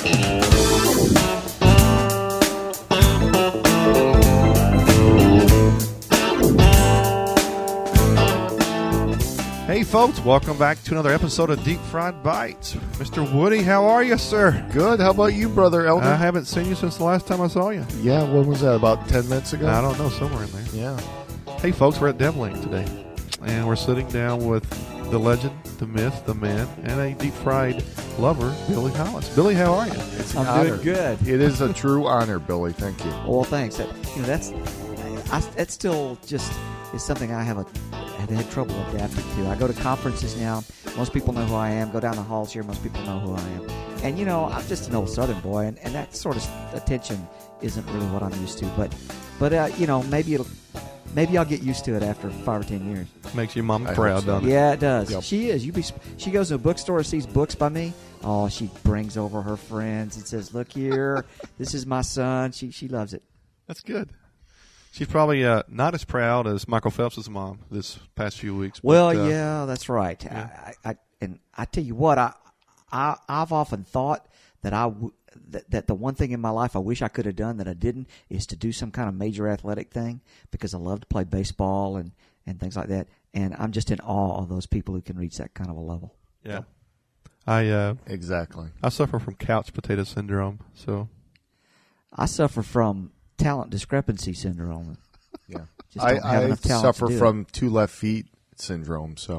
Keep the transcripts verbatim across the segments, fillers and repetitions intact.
Hey folks, welcome back to another episode of Deep Fried Bites. Mister Woody, how are you, sir? Good. How about you, Brother Elder? I haven't seen you since the last time I saw you. Yeah, when was that? About ten minutes ago? I don't know, somewhere in there. Yeah. Hey folks, we're at Devling today, and we're sitting down with the legend, the myth, the man, and a deep fried lover, Billy Hollis. Billy, how are you? It's an I'm honor. doing good. It is a true honor, Billy. Thank you. Well, thanks. That, you know, that's I, that's still just is something I have a have had trouble adapting to. I go to conferences now. Most people know who I am. Go down the halls here. Most people know who I am. And you know, I'm just an old Southern boy, and, and that sort of attention isn't really what I'm used to. But but uh, you know, maybe it'll maybe I'll get used to it after five or ten years. Makes your mom I proud, hope so. doesn't it? Yeah, it does. Yep. She is. You be. She goes to a bookstore, sees books by me. Oh, she brings over her friends and says, "Look here, this is my son." She she loves it. That's good. She's probably uh, not as proud as Michael Phelps' mom this past few weeks. But, Well, uh, yeah, that's right. yeah. I, I, and I tell you what, I, I, I've often thought that I, w- that, that the one thing in my life I wish I could have done that I didn't is to do some kind of major athletic thing, because I love to play baseball and, and things like that. And I'm just in awe of those people who can reach that kind of a level. Yeah. I uh, Exactly. I suffer from couch potato syndrome, so I suffer from talent discrepancy syndrome. Yeah. Just I, don't have I enough talent suffer to do it. from two left feet syndrome. So.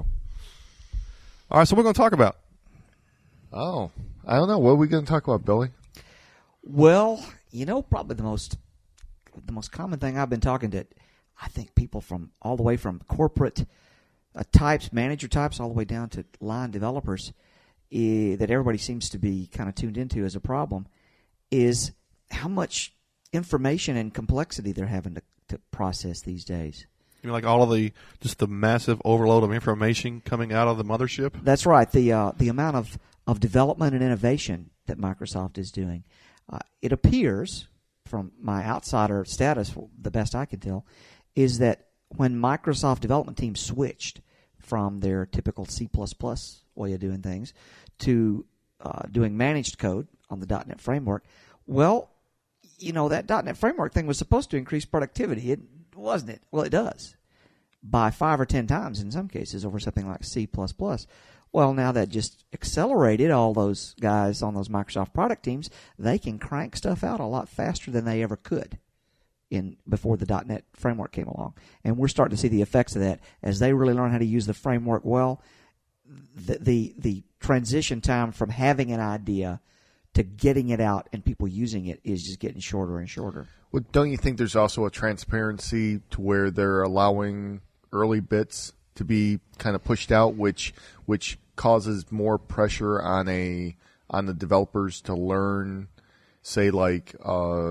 all right. So we're going to talk about. Oh, I don't know. What are we going to talk about, Billy? Well, you know, probably the most the most common thing I've been talking to, I think people from all the way from corporate uh, types, manager types, all the way down to line developers, eh, that everybody seems to be kind of tuned into as a problem, is how much information and complexity they're having to, to process these days. You mean like all of the just the massive overload of information coming out of the mothership? That's right. The uh, the amount of, of development and innovation that Microsoft is doing. Uh, it appears, from my outsider status, the best I can tell, is that when Microsoft development teams switched from their typical C plus plus way of doing things to uh, doing managed code on the .NET framework, well, you know, that .NET framework thing was supposed to increase productivity, it wasn't it? Well, it does, by five or ten times in some cases over something like C plus plus. Well, now that just accelerated all those guys on those Microsoft product teams. They can crank stuff out a lot faster than they ever could in before the .NET framework came along. And we're starting to see the effects of that as they really learn how to use the framework well. The the, the transition time from having an idea to getting it out and people using it is just getting shorter and shorter. Well, don't you think there's also a transparency to where they're allowing early bits to be kind of pushed out, which which causes more pressure on a on the developers to learn, say like uh,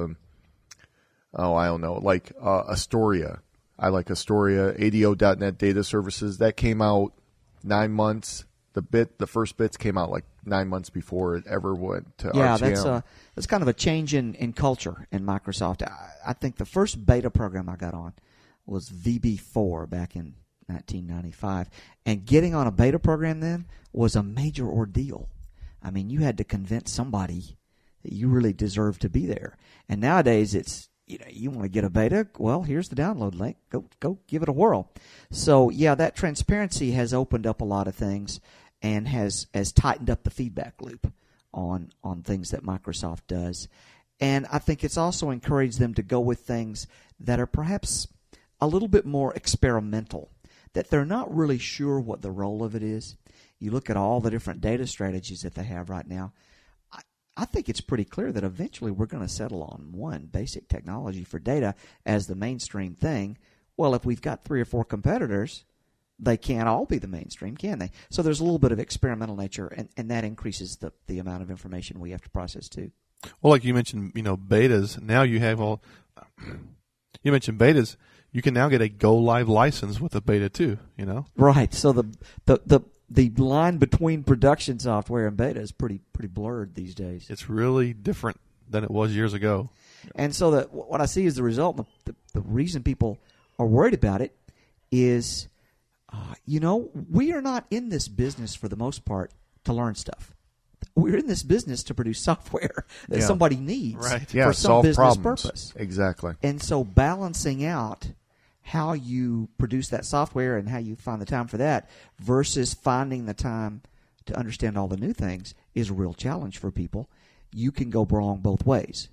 oh I don't know like uh, Astoria. I like Astoria A D O dot net data services that came out nine months. The bit the first bits came out like nine months before it ever went to Yeah, R T M. that's a that's kind of a change in, in culture in Microsoft. I, I think the first beta program I got on was V B four back in nineteen ninety-five, and getting on a beta program then was a major ordeal. I mean, you had to convince somebody that you really deserved to be there. And nowadays, it's you know you want to get a beta, well, here's the download link. Go go give it a whirl. So yeah, that transparency has opened up a lot of things and has has tightened up the feedback loop on on things that Microsoft does. And I think it's also encouraged them to go with things that are perhaps a little bit more experimental, that they're not really sure what the role of it is. You look at all the different data strategies that they have right now, I, I think it's pretty clear that eventually we're going to settle on one basic technology for data as the mainstream thing. Well, if we've got three or four competitors, they can't all be the mainstream, can they? So there's a little bit of experimental nature, and, and that increases the, the amount of information we have to process too. Well, like you mentioned, you know, betas. Now you have all. You mentioned betas. You can now get a go live license with a beta too. You know. Right. So the the the, the line between production software and beta is pretty pretty blurred these days. It's really different than it was years ago. And so that what I see as the result, the, the, the reason people are worried about it is, uh, you know, we are not in this business for the most part to learn stuff. we're in this business to produce software that Yeah. somebody needs Right. Yeah, for some solve business problems. purpose. Exactly. And so balancing out how you produce that software and how you find the time for that versus finding the time to understand all the new things is a real challenge for people. You can go wrong both ways.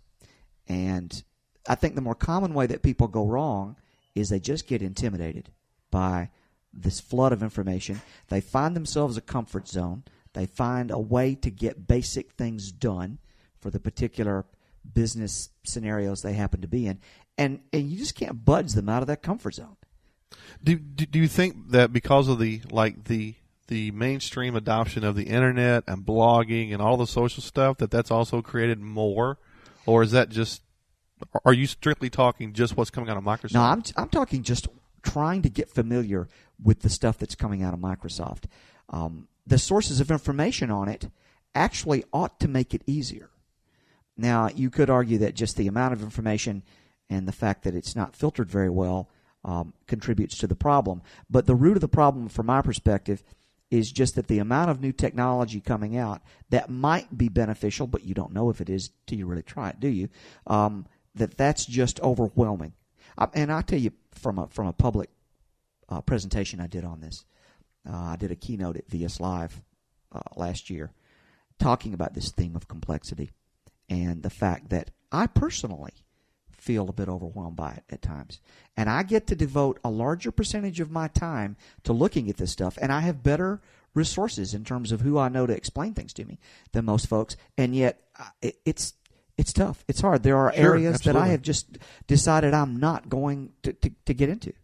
And I think the more common way that people go wrong is they just get intimidated by this flood of information. They find themselves a comfort zone. They find a way to get basic things done for the particular business scenarios they happen to be in. And and you just can't budge them out of that comfort zone. Do, do do you think that because of the like the the mainstream adoption of the internet and blogging and all the social stuff that that's also created more, or is that just? Are you strictly talking just what's coming out of Microsoft? No, I'm I'm talking just trying to get familiar with the stuff that's coming out of Microsoft. Um, the sources of information on it actually ought to make it easier. Now, you could argue that just the amount of information and the fact that it's not filtered very well um, contributes to the problem. But the root of the problem, from my perspective, is just that the amount of new technology coming out that might be beneficial, but you don't know if it is till you really try it, do you? Um, that that's just overwhelming. Uh, and I'll tell you from a from a public uh, presentation I did on this. Uh, I did a keynote at V S Live uh, last year talking about this theme of complexity and the fact that I personally feel a bit overwhelmed by it at times. And I get to devote a larger percentage of my time to looking at this stuff, and I have better resources in terms of who I know to explain things to me than most folks. And yet uh, it, it's It's tough. It's hard. There are Sure, areas absolutely. that I have just decided I'm not going to, to, to get into.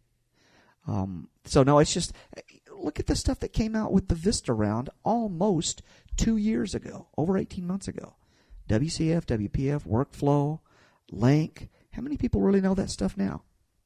Um, so, no, it's just, look at the stuff that came out with the Vista round almost two years ago, over eighteen months ago. W C F, W P F, Workflow, Link. How many people really know that stuff now?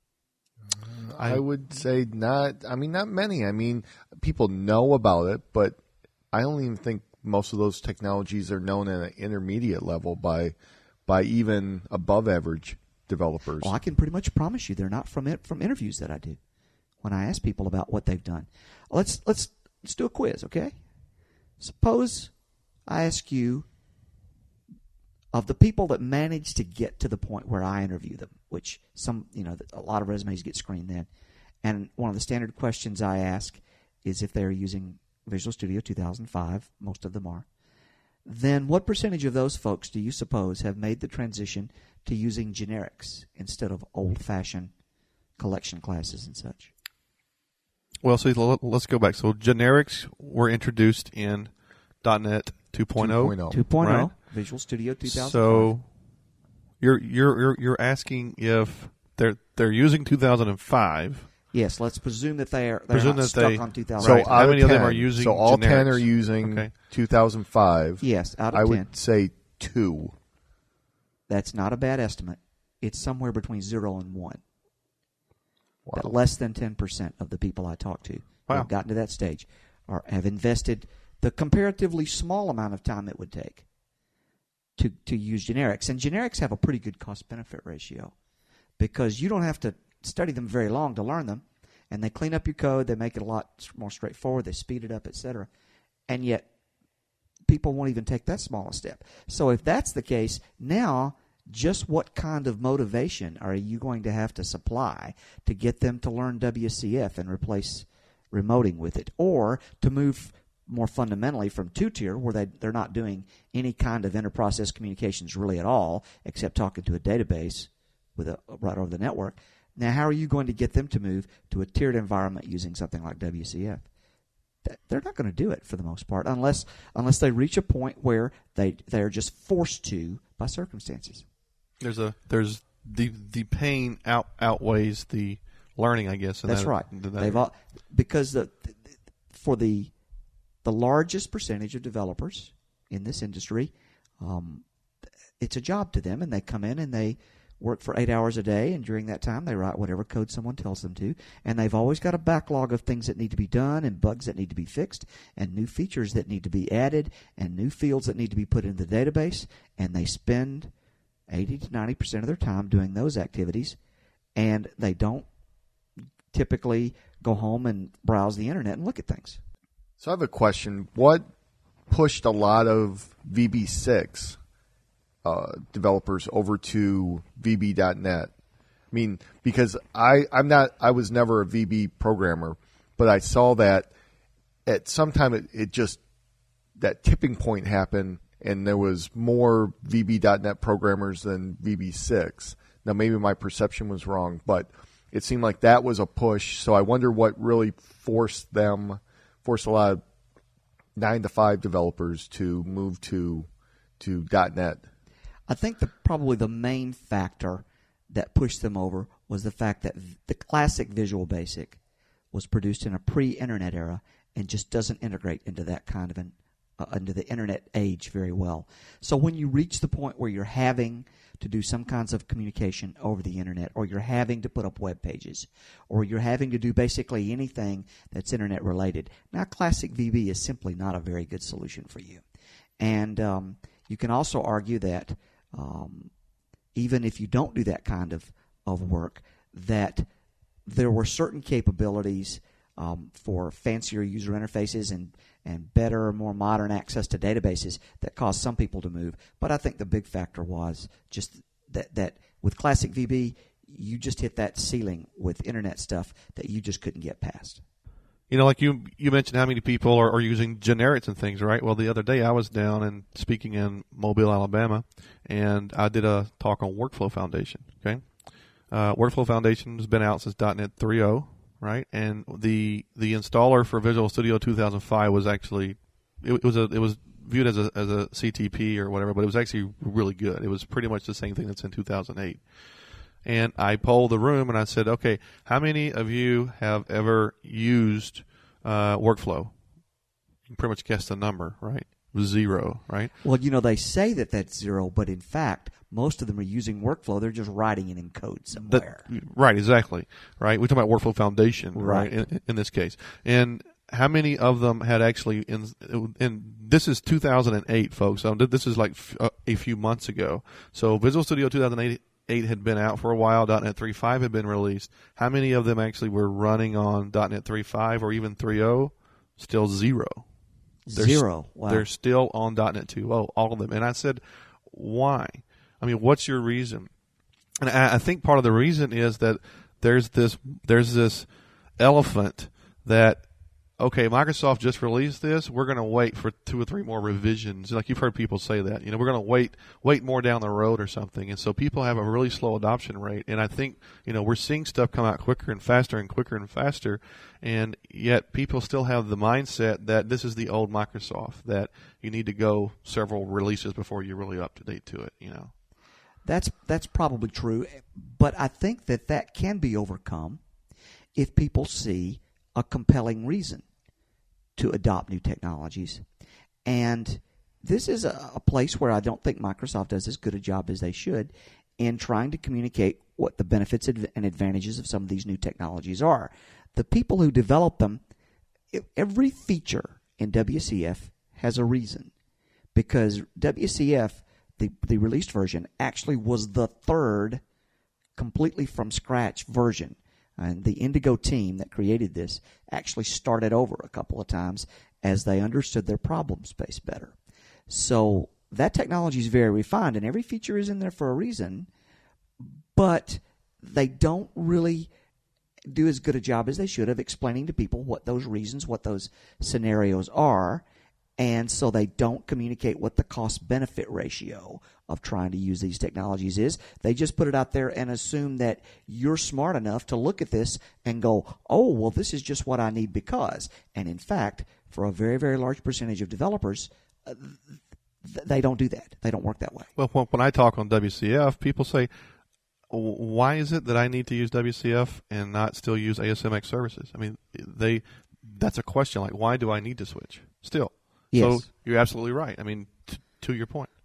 I would say not. I mean, not many. I mean, people know about it, but I don't even think most of those technologies are known at an intermediate level by by even above average developers. Well, I can pretty much promise you they're not from it, from interviews that I do when I ask people about what they've done. Let's let's let's do a quiz, okay? Suppose I ask you, of the people that manage to get to the point where I interview them, which some, you know, a lot of resumes get screened then, and one of the standard questions I ask is if they're using Visual Studio two thousand five, most of them are, then what percentage of those folks do you suppose have made the transition to using generics instead of old-fashioned collection classes and such? Well, so l- let's go back. So generics were introduced in .NET two point oh. two point oh. two point oh, Right. Visual Studio two thousand five. So you're you're you're you're asking if they're they're using two thousand five. Yes, let's presume that they are they're Presume not that stuck they- on two thousand So Right. five. out How many of them ten, are using So all ten are generics? using Okay. two thousand five. Yes, out of I ten. would say two. That's not a bad estimate. It's somewhere between zero and one. Wow. That less than ten percent of the people I talk to who Wow. have gotten to that stage are have invested the comparatively small amount of time it would take to, to use generics. And generics have a pretty good cost-benefit ratio because you don't have to study them very long to learn them, and they clean up your code, they make it a lot more straightforward, they speed it up, et cetera. And yet people won't even take that small a step. So if that's the case, now just what kind of motivation are you going to have to supply to get them to learn W C F and replace remoting with it, or to move more fundamentally from two-tier, where they, they're not doing any kind of inter-process communications really at all, except talking to a database with a right over the network. Now, how are you going to get them to move to a tiered environment using something like W C F? They're not going to do it for the most part, unless unless they reach a point where they they are just forced to by circumstances. There's a there's the the pain out outweighs the learning, I guess. in That's that- right. in that They've area. all, because the for the the largest percentage of developers in this industry, um, it's a job to them, and they come in and they work for eight hours a day, and during that time they write whatever code someone tells them to, and they've always got a backlog of things that need to be done and bugs that need to be fixed and new features that need to be added and new fields that need to be put into the database, and they spend eighty to ninety percent of their time doing those activities, and they don't typically go home and browse the internet and look at things. So I have a question. What pushed a lot of V B six uh, developers over to V B dot net. I mean, because I, I'm not, I was never a V B programmer, but I saw that at some time it, it just, that tipping point happened and there was more V B dot net programmers than V B six. Now, maybe my perception was wrong, but it seemed like that was a push. So I wonder what really forced them, forced a lot of nine to five developers to move to, to .net. I think the, probably the main factor that pushed them over was the fact that the classic Visual Basic was produced in a pre-internet era and just doesn't integrate into that kind of an uh, into the internet age very well. So when you reach the point where you're having to do some kinds of communication over the internet, or you're having to put up web pages, or you're having to do basically anything that's internet related, now classic V B is simply not a very good solution for you. And um, you can also argue that um, even if you don't do that kind of, of work, that there were certain capabilities um, for fancier user interfaces and, and better, more modern access to databases that caused some people to move. But I think the big factor was just that, that with classic V B, you just hit that ceiling with internet stuff that you just couldn't get past. You know, like you you mentioned how many people are, are using generics and things, right? Well, the other day I was down and speaking in Mobile, Alabama, and I did a talk on Workflow Foundation, okay? Uh, Workflow Foundation has been out since .NET three point oh, right? And the the installer for Visual Studio two thousand five was actually, it, it was a it was viewed as a as a C T P or whatever, but it was actually really good. It was pretty much the same thing that's in two thousand eight. And I polled the room and I said, okay, how many of you have ever used uh, Workflow? You can pretty much guess the number, right? Zero, right? Well, you know, they say that that's zero, but in fact, most of them are using Workflow. They're just writing it in code somewhere. That, right, exactly. Right. We're talking about Workflow Foundation, Right. right, in, in this case. And how many of them had actually, in, in this is two thousand eight, folks. So this is like f- uh, a few months ago. So Visual Studio two thousand eight eight had been out for a while. .NET three point five had been released. How many of them actually were running on .NET three point five or even three point oh? Still zero. They're Zero. St- Wow. They're still on .NET two point oh, all of them. And I said, why? I mean, what's your reason? And I, I think part of the reason is that there's this there's this elephant that, okay, Microsoft just released this. We're going to wait for two or three more revisions. Like you've heard people say that. You know, we're going to wait wait more down the road or something. And so people have a really slow adoption rate. And I think, you know, we're seeing stuff come out quicker and faster and quicker and faster. And yet people still have the mindset that this is the old Microsoft, that you need to go several releases before you're really up to date to it, you know. That's that's probably true, but I think that that can be overcome if people see a compelling reason to adopt new technologies. And this is a, a place where I don't think Microsoft does as good a job as they should in trying to communicate what the benefits and advantages of some of these new technologies are. The people who develop them, every feature in W C F has a reason, because W C F, the, the released version, actually was the third completely from scratch version. And the Indigo team that created this actually started over a couple of times as they understood their problem space better. So that technology is very refined, and every feature is in there for a reason, but they don't really do as good a job as they should of explaining to people what those reasons, what those scenarios are, and so they don't communicate what the cost-benefit ratio of trying to use these technologies is. They just put it out there and assume that you're smart enough to look at this and go, oh, well, this is just what I need because. And in fact, for a very, very large percentage of developers, uh, th- they don't do that. They don't work that way. Well, when I talk on W C F, people say, why is it that I need to use W C F and not still use A S M X services? I mean, they that's a question. Like, why do I need to switch still? Yes. So you're absolutely right. I mean, t- to your point.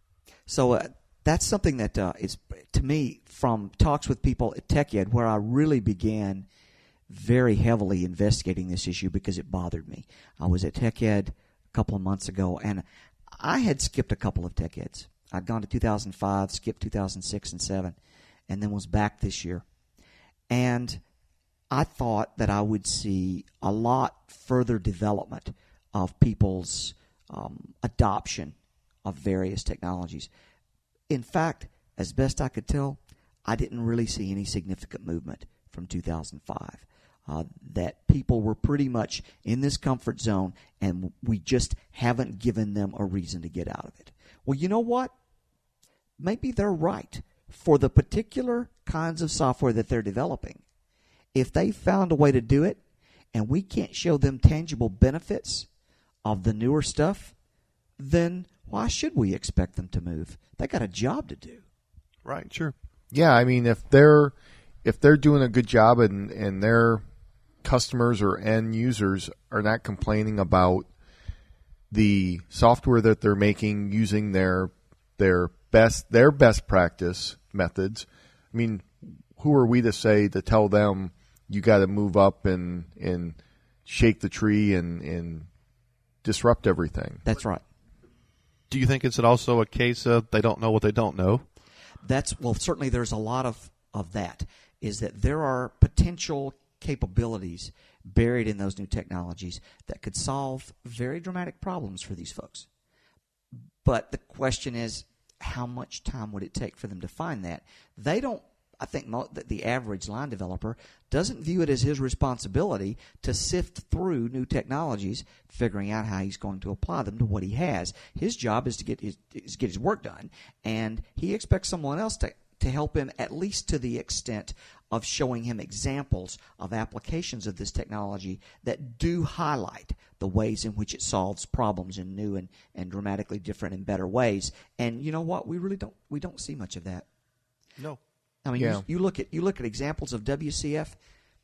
So uh, that's something that uh, is, to me, from talks with people at TechEd, where I really began very heavily investigating this issue because it bothered me. I was at TechEd a couple of months ago, and I had skipped a couple of TechEds. I'd gone to two thousand five, skipped two thousand six and seven, and then was back this year. And I thought that I would see a lot further development of people's um, adoption of various technologies. In fact, as best I could tell, I didn't really see any significant movement from two thousand five. Uh, that people were pretty much in this comfort zone, and we just haven't given them a reason to get out of it. Well, you know what? Maybe they're right. For the particular kinds of software that they're developing, if they found a way to do it, and we can't show them tangible benefits of the newer stuff, then why should we expect them to move? They got a job to do. Right, sure. Yeah, I mean, if they're if they're doing a good job and, and their customers or end users are not complaining about the software that they're making using their their best their best practice methods, I mean, who are we to say to tell them you got to move up and and shake the tree and, and disrupt everything? That's right. Do you think it's also a case of they don't know what they don't know? That's well, certainly there's a lot of, of that, is that there are potential capabilities buried in those new technologies that could solve very dramatic problems for these folks. But the question is, how much time would it take for them to find that? They don't, I think mo- that the average line developer doesn't view it as his responsibility to sift through new technologies, figuring out how he's going to apply them to what he has. His job is to get his, is get his work done, and he expects someone else to, to help him, at least to the extent of showing him examples of applications of this technology that do highlight the ways in which it solves problems in new and, and dramatically different and better ways. And you know what? We really don't we don't see much of that. No. I mean, Yeah. you, you look at you look at examples of W C F,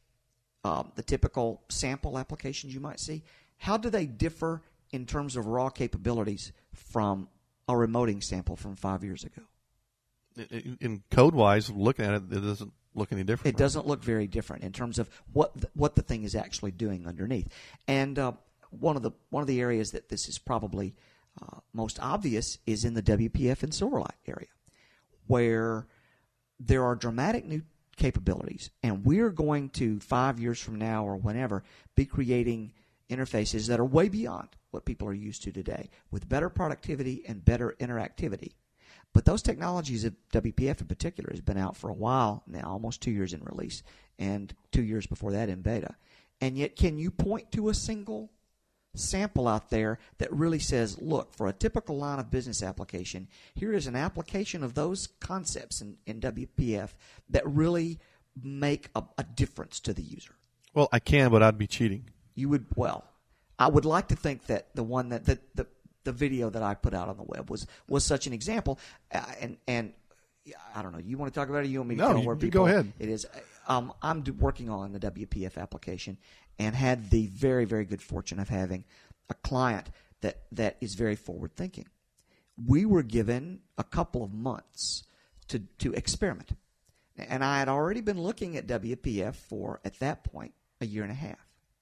um, the typical sample applications you might see. How do they differ in terms of raw capabilities from a remoting sample from five years ago? In, in code-wise, looking at it, it doesn't look any different. It doesn't look very different in terms of what the, what the thing is actually doing underneath. And uh, one of the one of the areas that this is probably uh, most obvious is in the W P F and Silverlight area, where there are dramatic new capabilities, and we're going to, five years from now or whenever, be creating interfaces that are way beyond what people are used to today, with better productivity and better interactivity. But those technologies, of W P F in particular, has been out for a while now, almost two years in release, and two years before that in beta. And yet, can you point to a single sample out there that really says, look, for a typical line of business application, here is an application of those concepts in, in W P F that really make a, a difference to the user? Well, I can, but I'd be cheating. You would, well, I would like to think that the one that, that the, the video that I put out on the web was, was such an example. Uh, and, and I don't know, you want to talk about it? You want me to No, tell you- where you people, go ahead. It is. Um, I'm do, working on the W P F application and had the very, very good fortune of having a client that, that is very forward thinking. We were given a couple of months to, to experiment. And I had already been looking at W P F for, at that point, a year and a half.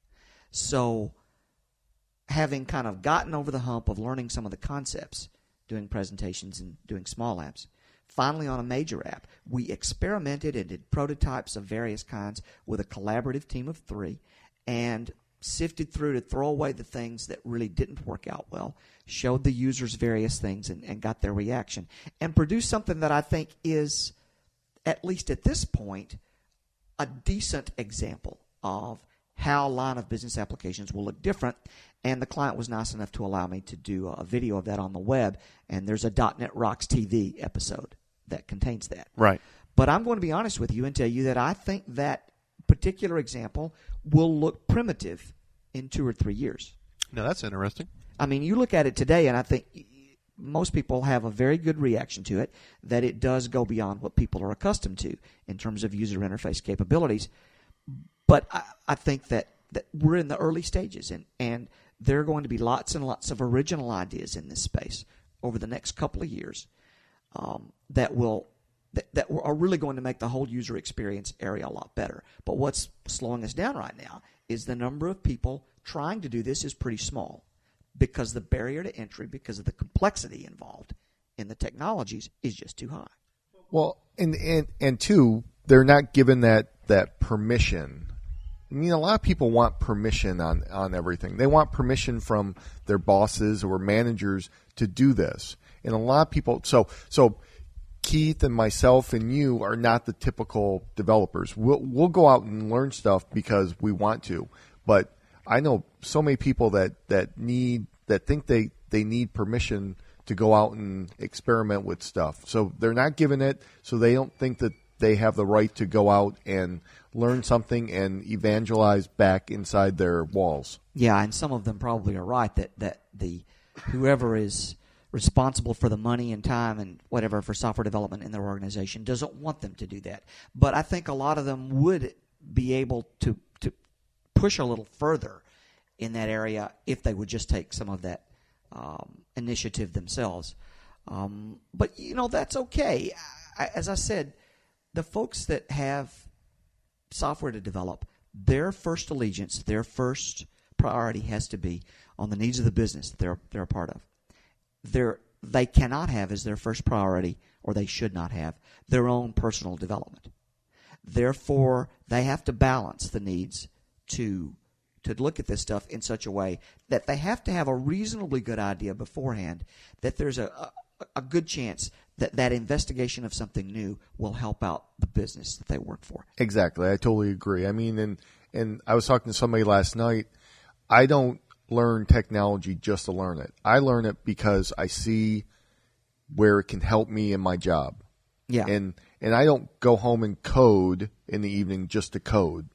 So having kind of gotten over the hump of learning some of the concepts, doing presentations and doing small apps, finally on a major app, we experimented and did prototypes of various kinds with a collaborative team of three and sifted through to throw away the things that really didn't work out well, showed the users various things and, and got their reaction, and produced something that I think is, at least at this point, a decent example of how line of business applications will look different. And the client was nice enough to allow me to do a video of that on the web. And there's a .NET Rocks T V episode that contains that. Right. But I'm going to be honest with you and tell you that I think that particular example will look primitive in two or three years. Now, that's interesting. I mean, you look at it today, and I think most people have a very good reaction to it, that it does go beyond what people are accustomed to in terms of user interface capabilities. But I, I think that, that we're in the early stages, and, and there are going to be lots and lots of original ideas in this space over the next couple of years um, that will that, that are really going to make the whole user experience area a lot better. But what's slowing us down right now is the number of people trying to do this is pretty small, because the barrier to entry, because of the complexity involved in the technologies, is just too high. Well, and and and two, they're not given that that permission. I mean, a lot of people want permission on, on everything. They want permission from their bosses or managers to do this. And a lot of people, so so Keith and myself and you are not the typical developers. We'll, we'll go out and learn stuff because we want to. But I know so many people that, that need, that think they, they need permission to go out and experiment with stuff. So they're not given it, so they don't think that they have the right to go out and learn something and evangelize back inside their walls. Yeah, and some of them probably are right that, that the whoever is responsible for the money and time and whatever for software development in their organization doesn't want them to do that. But I think a lot of them would be able to, to push a little further in that area if they would just take some of that um, initiative themselves. Um, but, you know, that's okay. I, as I said, the folks that have software to develop, their first allegiance, their first priority has to be on the needs of the business that they're, they're a part of. They're, they cannot have as their first priority, or they should not have, their own personal development. Therefore, they have to balance the needs to to look at this stuff in such a way that they have to have a reasonably good idea beforehand that there's a, a, a good chance that that investigation of something new will help out the business that they work for. Exactly. I totally agree. I mean, and, and I was talking to somebody last night. I don't learn technology just to learn it. I learn it because I see where it can help me in my job. Yeah. And and I don't go home and code in the evening just to code.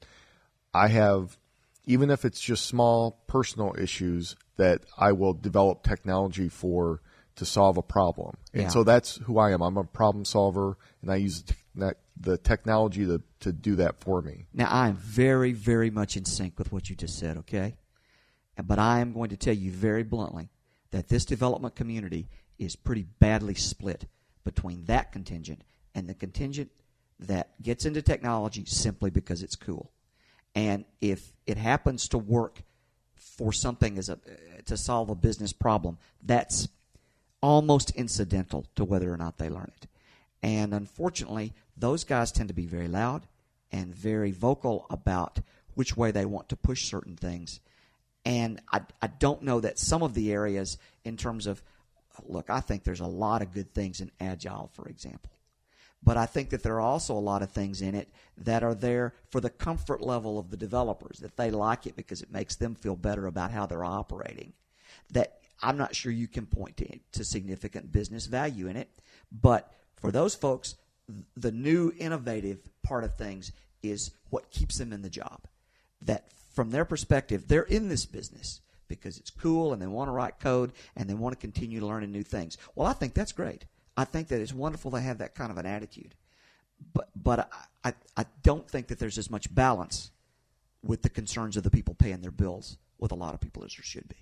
I have, even if it's just small personal issues, that I will develop technology for to solve a problem. And Yeah. so that's who I am. I'm a problem solver, and I use the, the technology to, to do that for me. Now, I am very, very much in sync with what you just said, okay? But I am going to tell you very bluntly that this development community is pretty badly split between that contingent and the contingent that gets into technology simply because it's cool. And if it happens to work for something as a to solve a business problem, that's almost incidental to whether or not they learn it. And unfortunately, those guys tend to be very loud and very vocal about which way they want to push certain things. And I, I don't know that some of the areas in terms of, look, I think there's a lot of good things in Agile, for example. But I think that there are also a lot of things in it that are there for the comfort level of the developers, that they like it because it makes them feel better about how they're operating. That I'm not sure you can point to, to significant business value in it. But for those folks, the new innovative part of things is what keeps them in the job. That from their perspective, they're in this business because it's cool and they want to write code and they want to continue learning new things. Well, I think that's great. I think that it's wonderful to have that kind of an attitude. But but I, I, I don't think that there's as much balance with the concerns of the people paying their bills with a lot of people as there should be.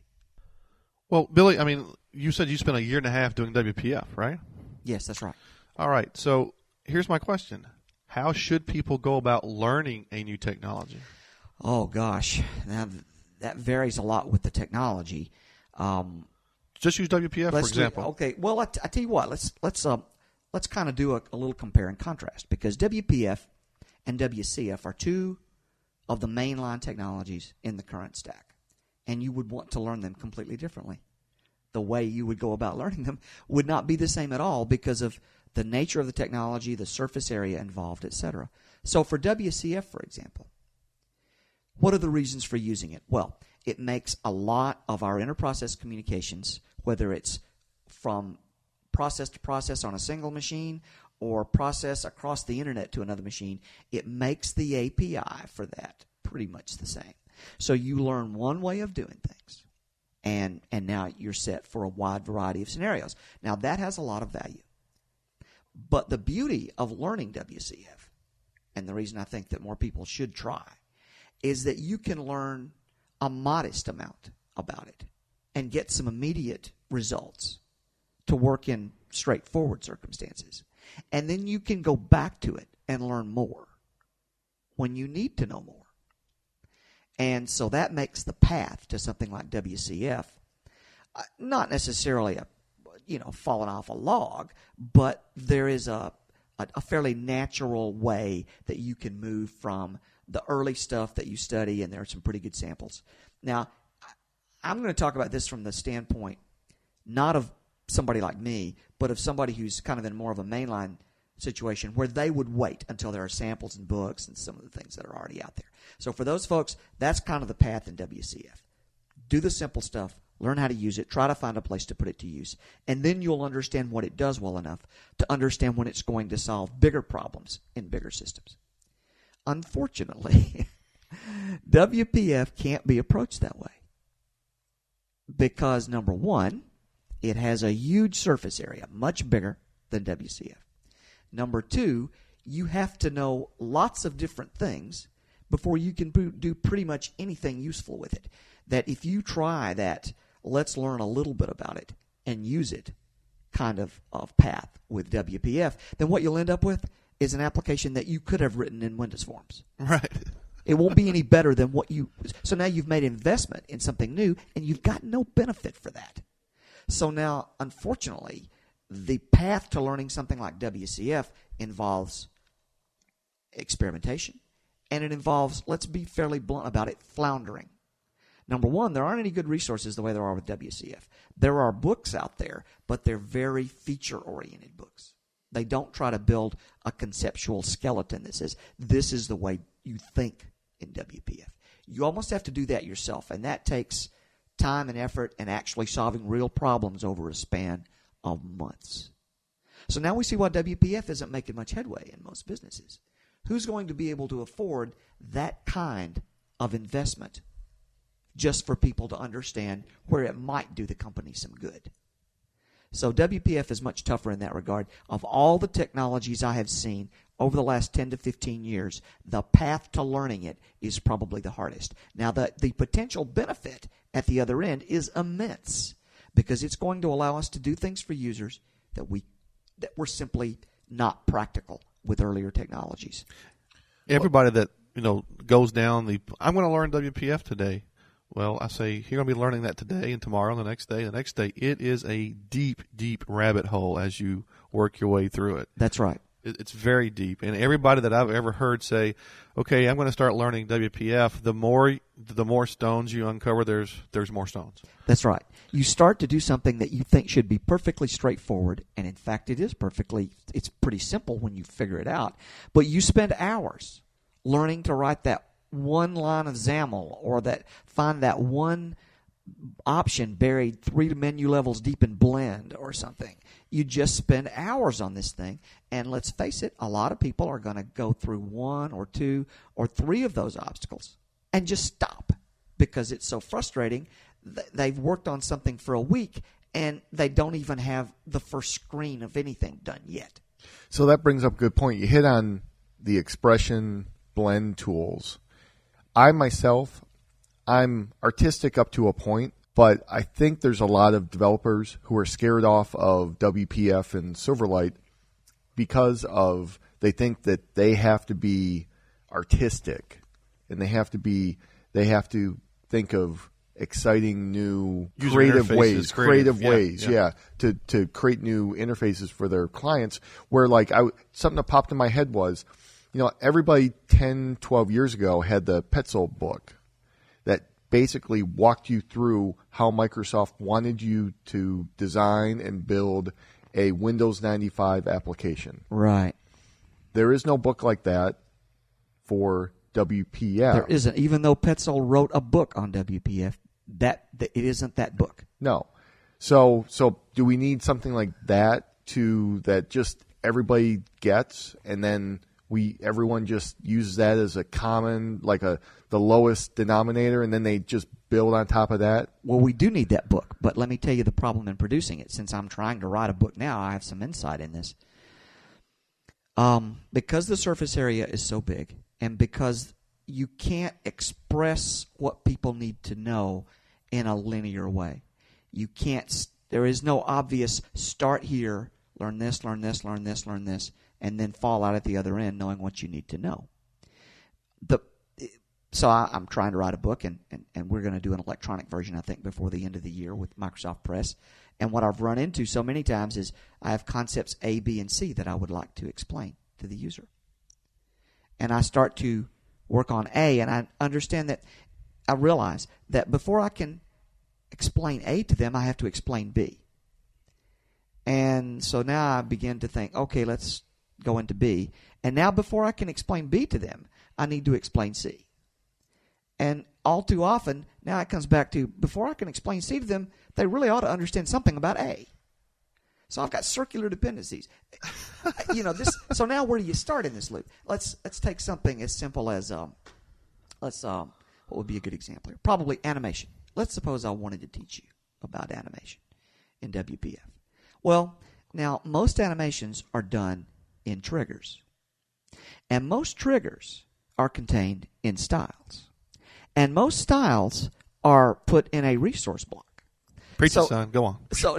Well, Billy, I mean, you said you spent a year and a half doing W P F, right? Yes, that's right. All right. So here's my question. How should people go about learning a new technology? Oh, gosh. Now, that varies a lot with the technology. Um, Just use W P F, for let's do- example. okay, well, I, t- I tell you what. Let's let's um, let's kind of do a, a little compare and contrast, because W P F and W C F are two of the mainline technologies in the current stack, and you would want to learn them completely differently. The way you would go about learning them would not be the same at all because of the nature of the technology, the surface area involved, et cetera. So for W C F, for example, what are the reasons for using it? Well, it makes a lot of our inter-process communications, whether it's from process to process on a single machine or process across the internet to another machine, it makes the A P I for that pretty much the same. So you learn one way of doing things, and and now you're set for a wide variety of scenarios. Now, that has a lot of value. But the beauty of learning W C F, and the reason I think that more people should try, is that you can learn a modest amount about it and get some immediate results to work in straightforward circumstances. And then you can go back to it and learn more when you need to know more. And so that makes the path to something like W C F uh, not necessarily a, you know, falling off a log, but there is a, a, a fairly natural way that you can move from the early stuff that you study, and there are some pretty good samples. Now, I'm going to talk about this from the standpoint not of somebody like me, but of somebody who's kind of in more of a mainline situation where they would wait until there are samples and books and some of the things that are already out there. So for those folks, that's kind of the path in W C F. Do the simple stuff, learn how to use it, try to find a place to put it to use, and then you'll understand what it does well enough to understand when it's going to solve bigger problems in bigger systems. Unfortunately, W P F can't be approached that way because, number one, it has a huge surface area, much bigger than W C F. Number two, you have to know lots of different things before you can do pretty much anything useful with it. That if you try that, let's learn a little bit about it and use it kind of, of path with W P F, then what you'll end up with is an application that you could have written in Windows Forms. Right. It won't be any better than what you... So now you've made investment in something new, and you've got no benefit for that. So now, unfortunately, the path to learning something like W C F involves experimentation, and it involves, let's be fairly blunt about it, floundering. Number one, there aren't any good resources the way there are with W C F. There are books out there, but they're very feature-oriented books. They don't try to build a conceptual skeleton that says, this is the way you think in W P F. You almost have to do that yourself, and that takes time and effort and actually solving real problems over a span of months. So now we see why W P F isn't making much headway in most businesses. Who's going to be able to afford that kind of investment just for people to understand where it might do the company some good? So W P F is much tougher in that regard. Of all the technologies I have seen over the last ten to fifteen years, the path to learning it is probably the hardest. Now, the, the potential benefit at the other end is immense because it's going to allow us to do things for users that we that were simply not practical with earlier technologies. Everybody that, you know, goes down the, I'm going to learn W P F today. Well, I say, you're going to be learning that today and tomorrow and the next day, the next day. It is a deep, deep rabbit hole as you work your way through it. That's right. It's very deep. And everybody that I've ever heard say, okay, I'm going to start learning W P F, the more the more stones you uncover, there's there's more stones. That's right. You start to do something that you think should be perfectly straightforward, and in fact it is perfectly, it's pretty simple when you figure it out. But you spend hours learning to write that one line of XAML or that find that one option buried three menu levels deep in Blend or something. You just spend hours on this thing, and let's face it, a lot of people are going to go through one or two or three of those obstacles and just stop because it's so frustrating. They've worked on something for a week, and they don't even have the first screen of anything done yet. So that brings up a good point. You hit on the expression blend tools. I myself, I'm artistic up to a point, but I think there's a lot of developers who are scared off of W P F and Silverlight because of they think that they have to be artistic and they have to be they have to think of exciting new User creative ways, creative, creative yeah, ways, yeah. yeah, to to create new interfaces for their clients. Where like I something that popped in my head was, you know, everybody ten, twelve years ago had the Petzl book that basically walked you through how Microsoft wanted you to design and build a Windows ninety-five application. Right. There is no book like that for W P F. There isn't. Even though Petzl wrote a book on W P F, that, that it isn't that book. No. So so do we need something like that to that just everybody gets, and then we everyone just uses that as a common, like a the lowest denominator, and then they just build on top of that? Well, we do need that book, but let me tell you the problem in producing it. Since I'm trying to write a book now, I have some insight in this. Um, because the surface area is so big, and because you can't express what people need to know in a linear way. You can't, there is no obvious start here, learn this, learn this, learn this, learn this, and then fall out at the other end knowing what you need to know. The So I, I'm trying to write a book, and, and, and we're going to do an electronic version, I think, before the end of the year with Microsoft Press. And what I've run into so many times is I have concepts A, B, and C that I would like to explain to the user. And I start to work on A, and I understand that, I realize that before I can explain A to them, I have to explain B. And so now I begin to think, okay, let's go into B. And now before I can explain B to them, I need to explain C. And all too often, now it comes back to, before I can explain C to them, they really ought to understand something about A. So I've got circular dependencies. you know, this. So now where do you start in this loop? Let's let's take something as simple as, um, let's, um, what would be a good example here? Probably animation. Let's suppose I wanted to teach you about animation in W P F. Well, now most animations are done in triggers. And most triggers are contained in styles. And most styles are put in a resource block. Preach so, it, son. Go on. So,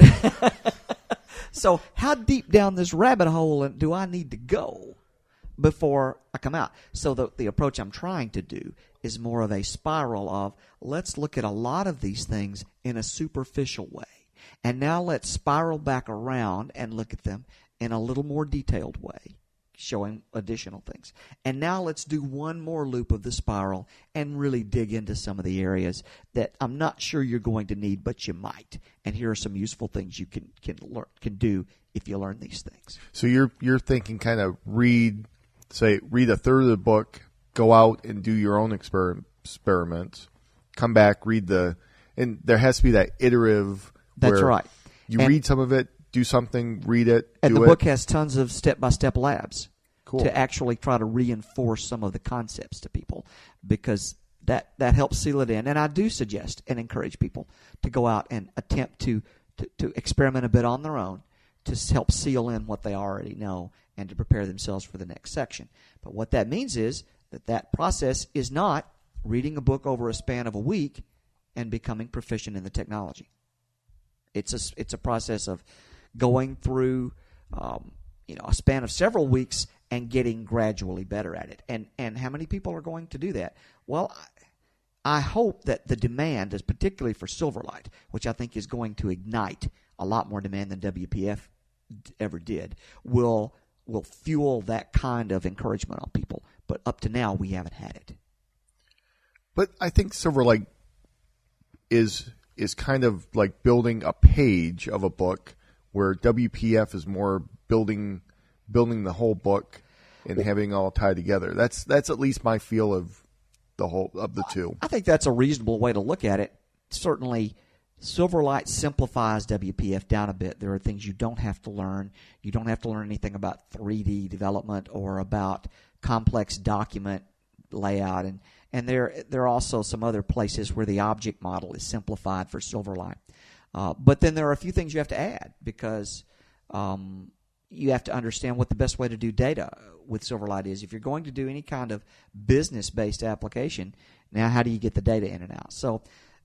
so how deep down this rabbit hole do I need to go before I come out? So the, the approach I'm trying to do is more of a spiral of, let's look at a lot of these things in a superficial way. And now let's spiral back around and look at them in a little more detailed way, showing additional things. And now let's do one more loop of the spiral and really dig into some of the areas that I'm not sure you're going to need, but you might. And here are some useful things you can can learn, can do if you learn these things. So you're you're thinking kind of read, say, read a third of the book, go out and do your own exper- experiments, come back, read the, and there has to be that iterative. That's where right. You and, read some of it, do something, read it, and do the it. book has tons of step-by-step labs Cool. to actually try to reinforce some of the concepts to people, because that, that helps seal it in. And I do suggest and encourage people to go out and attempt to, to, to experiment a bit on their own to help seal in what they already know and to prepare themselves for the next section. But what that means is that that process is not reading a book over a span of a week and becoming proficient in the technology. It's a, it's a process of going through um, you know, a span of several weeks and getting gradually better at it. And and how many people are going to do that? Well, I, I hope that the demand is particularly for Silverlight, which I think is going to ignite a lot more demand than W P F ever did, will will fuel that kind of encouragement on people. But up to now, we haven't had it. But I think Silverlight is is kind of like building a page of a book, where W P F is more building building the whole book and having it all tied together. That's that's at least my feel of the whole of the two. I think that's a reasonable way to look at it. Certainly, Silverlight simplifies W P F down a bit. There are things you don't have to learn. You don't have to learn anything about three D development or about complex document layout, and and there there are also some other places where the object model is simplified for Silverlight. Uh, but then there are a few things you have to add, because um, you have to understand what the best way to do data with Silverlight is. If you're going to do any kind of business-based application, now how do you get the data in and out? So,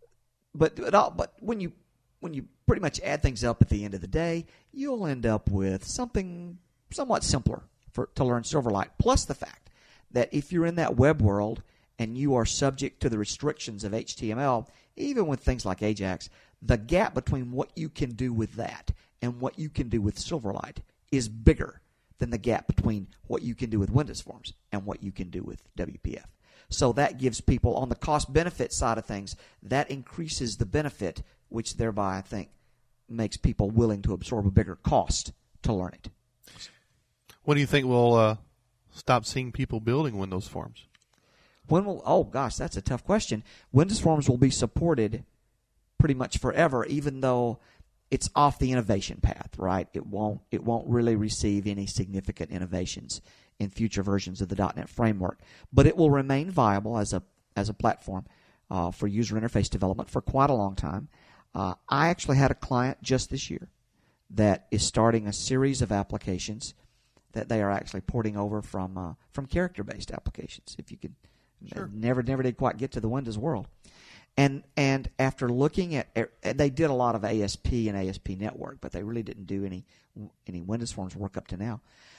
but but, all, but when you when you pretty much add things up at the end of the day, you'll end up with something somewhat simpler for to learn Silverlight. Plus the fact that if you're in that web world and you are subject to the restrictions of H T M L, even with things like Ajax, the gap between what you can do with that and what you can do with Silverlight is bigger than the gap between what you can do with Windows Forms and what you can do with W P F. So that gives people, on the cost-benefit side of things, that increases the benefit, which thereby, I think, makes people willing to absorb a bigger cost to learn it. When do you think we'll uh, stop seeing people building Windows Forms? When will? Oh, gosh, that's a tough question. Windows Forms will be supported pretty much forever, even though it's off the innovation path, right? It won't it won't really receive any significant innovations in future versions of the dot net framework, but it will remain viable as a as a platform uh, for user interface development for quite a long time. Uh, I actually had a client just this year that is starting a series of applications that they are actually porting over from uh, from character-based applications. If you could, sure. never never did quite get to the Windows world. And and after looking at, they did a lot of A S P and A S P Network, but they really didn't do any any Windows Forms work up to now.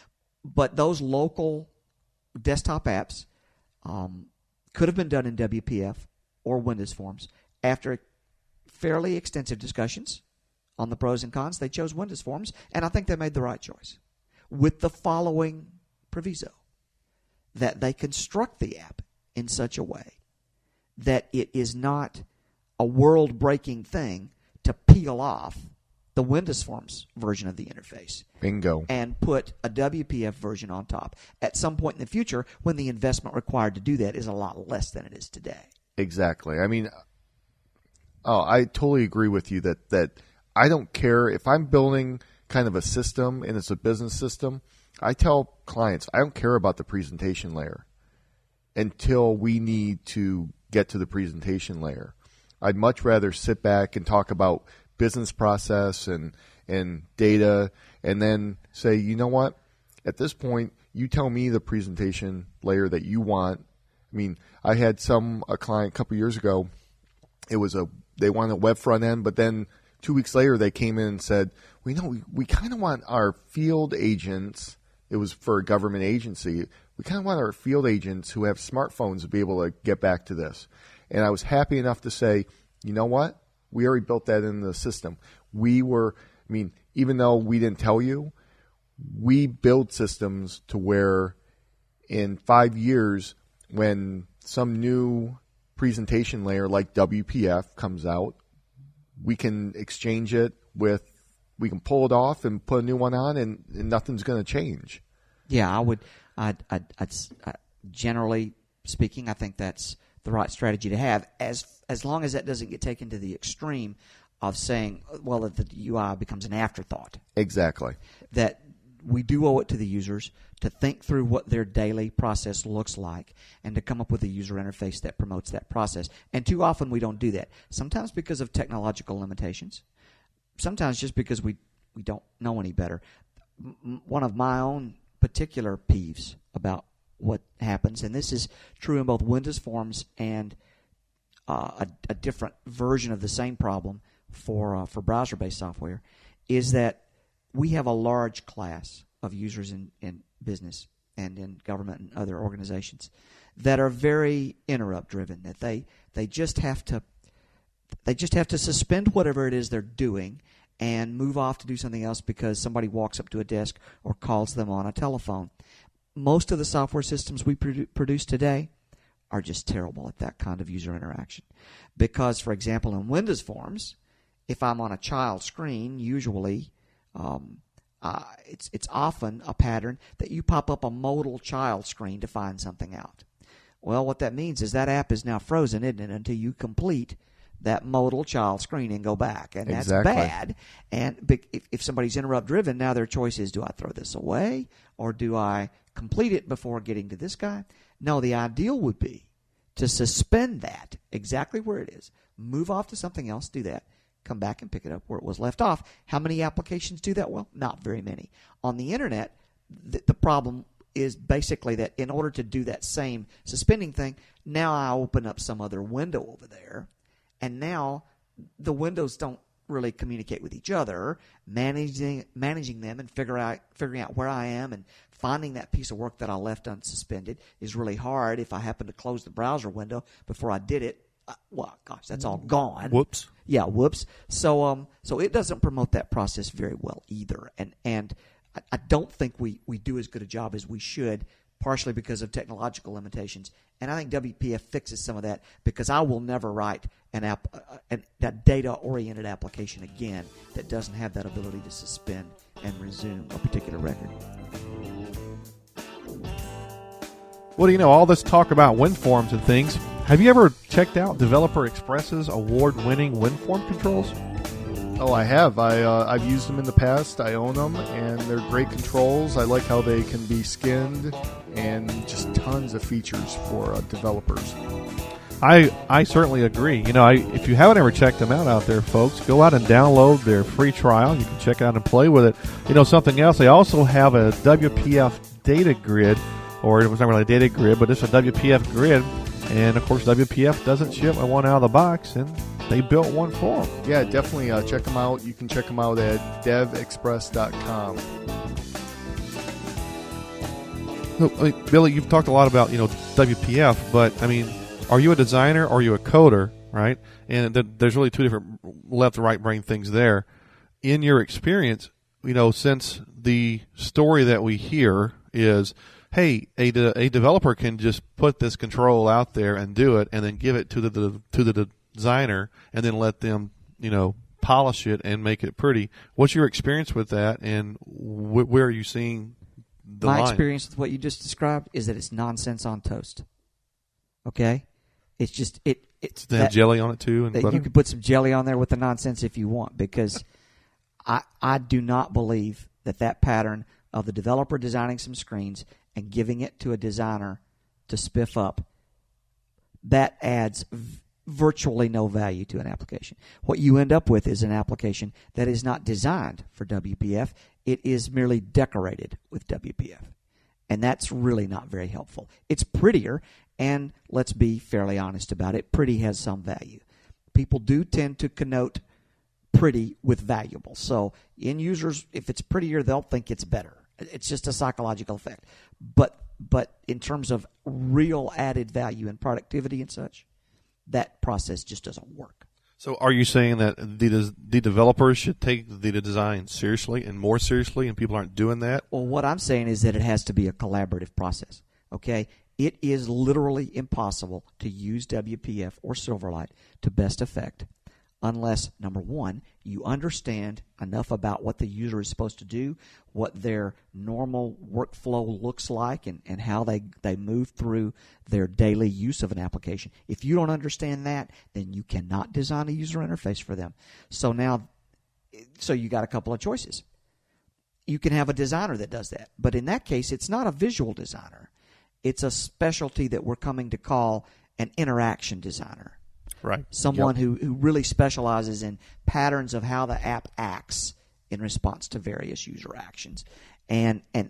But those local desktop apps um, could have been done in W P F or Windows Forms. After fairly extensive discussions on the pros and cons, they chose Windows Forms, and I think they made the right choice, with the following proviso: that they construct the app in such a way that it is not a world-breaking thing to peel off the Windows Forms version of the interface. Bingo. And put a W P F version on top at some point in the future when the investment required to do that is a lot less than it is today. Exactly. I mean, oh, I totally agree with you that, that I don't care if I'm building kind of a system and it's a business system. I tell clients, I don't care about the presentation layer until we need to get to the presentation layer. I'd much rather sit back and talk about business process and, and data and then say, you know what, at this point, you tell me the presentation layer that you want. I mean, I had some, a client a couple years ago, it was a, they wanted a web front end, but then two weeks later they came in and said, well, you know, we, we kind of want our field agents, it was for a government agency, we kind of want our field agents who have smartphones to be able to get back to this. And I was happy enough to say, you know what? We already built that in the system. We were, I mean, even though we didn't tell you, we build systems to where in five years when some new presentation layer like W P F comes out, we can exchange it with, we can pull it off and put a new one on and, and nothing's going to change. Yeah, I would, I'd, I'd, I'd, I, generally speaking, I think that's the right strategy to have, as as long as that doesn't get taken to the extreme of saying, well, that the U I becomes an afterthought. Exactly. That we do owe it to the users to think through what their daily process looks like and to come up with a user interface that promotes that process. And too often we don't do that. Sometimes because of technological limitations. Sometimes just because we, we don't know any better. M- one of my own particular peeves about what happens, and this is true in both Windows Forms and uh, a, a different version of the same problem for uh, for browser-based software, is that we have a large class of users in, in business and in government and other organizations that are very interrupt-driven. That they they just have to they just have to suspend whatever it is they're doing and move off to do something else because somebody walks up to a desk or calls them on a telephone. Most of the software systems we produ- produce today are just terrible at that kind of user interaction. Because, for example, in Windows Forms, if I'm on a child screen, usually um, uh, it's it's often a pattern that you pop up a modal child screen to find something out. Well, what that means is that app is now frozen, isn't it, until you complete that modal child screen and go back. And that's exactly. bad. And if, if somebody's interrupt-driven, now their choice is, do I throw this away or do I complete it before getting to this guy? No, the ideal would be to suspend that exactly where it is, move off to something else, do that, come back and pick it up where it was left off. How many applications do that? Well, not very many. On the Internet, the, the problem is basically that in order to do that same suspending thing, now I open up some other window over there, and now the windows don't really communicate with each other. Managing managing them and figure out figuring out where I am and finding that piece of work that I left unsuspended is really hard. If I happen to close the browser window before I did it, uh, well, gosh, that's all gone. Whoops. Yeah, whoops. So um, so it doesn't promote that process very well either, and and I, I don't think we we do as good a job as we should. Partially because of technological limitations. And I think W P F fixes some of that because I will never write an app, uh, an, a data-oriented application again that doesn't have that ability to suspend and resume a particular record. Well, you know, all this talk about WinForms and things, have you ever checked out Developer Express's award-winning WinForm controls? Oh, I have. I, uh, I've used them in the past. I own them, and they're great controls. I like how they can be skinned and just tons of features for uh, developers. I I certainly agree. You know, I, if you haven't ever checked them out out there, folks, go out and download their free trial. You can check out and play with it. You know, something else, they also have a W P F data grid, or it was not really a data grid, but it's a W P F grid. And, of course, W P F doesn't ship one out of the box, and they built one for them. Yeah, definitely uh, check them out. You can check them out at dev express dot com. So, I mean, Billy, you've talked a lot about, you know, W P F, but, I mean, are you a designer or are you a coder, right? And th- there's really two different left and right brain things there. In your experience, you know, since the story that we hear is, hey, a, de- a developer can just put this control out there and do it, and then give it to the, the to the designer, and then let them, you know, polish it and make it pretty. What's your experience with that, and wh- where are you seeing the My line? experience with what you just described is that it's nonsense on toast. Okay, it's just it. It's They have jelly on it too, and that butter? you can put some jelly on there with the nonsense if you want, because I I do not believe that that pattern of the developer designing some screens and giving it to a designer to spiff up, that adds v- virtually no value to an application. What you end up with is an application that is not designed for W P F. It is merely decorated with W P F. And that's really not very helpful. It's prettier, and let's be fairly honest about it, pretty has some value. People do tend to connote pretty with valuable. So end users, if it's prettier, they'll think it's better. It's just a psychological effect. But but in terms of real added value and productivity and such, that process just doesn't work. So are you saying that the the developers should take the design seriously and more seriously, and people aren't doing that? Well, what I'm saying is that it has to be a collaborative process, okay? It is literally impossible to use W P F or Silverlight to best effect unless, number one, you understand enough about what the user is supposed to do, what their normal workflow looks like, and, and how they, they move through their daily use of an application. If you don't understand that, then you cannot design a user interface for them. So now, so you got a couple of choices. You can have a designer that does that, but in that case, it's not a visual designer. It's a specialty that we're coming to call an interaction designer. Right. Someone Yep. who, who really specializes in patterns of how the app acts in response to various user actions. And and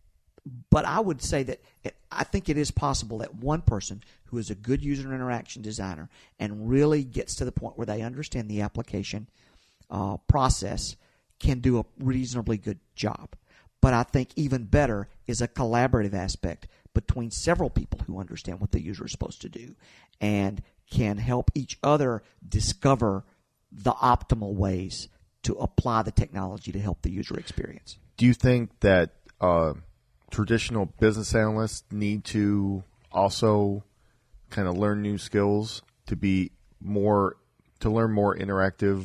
but I would say that it, I think it is possible that one person who is a good user interaction designer and really gets to the point where they understand the application uh, process can do a reasonably good job. But I think even better is a collaborative aspect between several people who understand what the user is supposed to do and can help each other discover the optimal ways to apply the technology to help the user experience. Do you think that uh, traditional business analysts need to also kind of learn new skills to be more to learn more interactive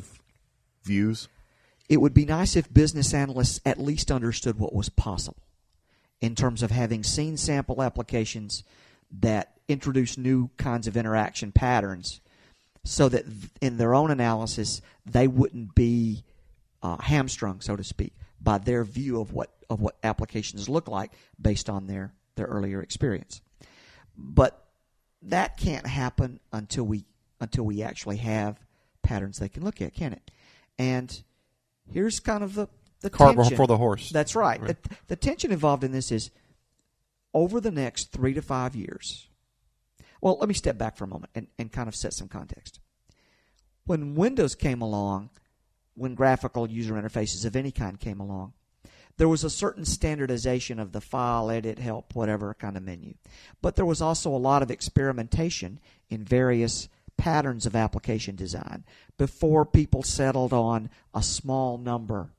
views? It would be nice if business analysts at least understood what was possible in terms of having seen sample applications that introduce new kinds of interaction patterns so that in their own analysis they wouldn't be uh, hamstrung, so to speak, by their view of what of what applications look like based on their, their earlier experience. But that can't happen until we until we actually have patterns they can look at, can it? And here's kind of the, the Cart tension. before the horse. That's right. Right. The, the tension involved in this is over the next three to five years. Well, let me step back for a moment and, and kind of set some context. When Windows came along, when graphical user interfaces of any kind came along, there was a certain standardization of the file, edit, help, whatever kind of menu. But there was also a lot of experimentation in various patterns of application design before people settled on a small number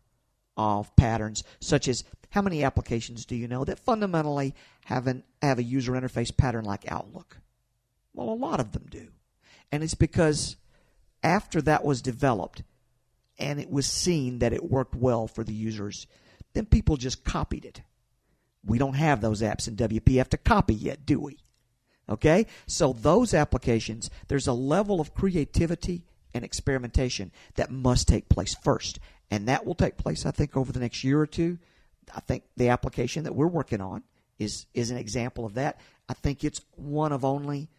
of patterns, such as how many applications do you know that fundamentally have, an, have a user interface pattern like Outlook? Well, a lot of them do. And it's because after that was developed and it was seen that it worked well for the users, then people just copied it. We don't have those apps in W P F to copy yet, do we? Okay? So those applications, there's a level of creativity and experimentation that must take place first. And that will take place, I think, over the next year or two. I think the application that we're working on is is an example of that. I think it's one of only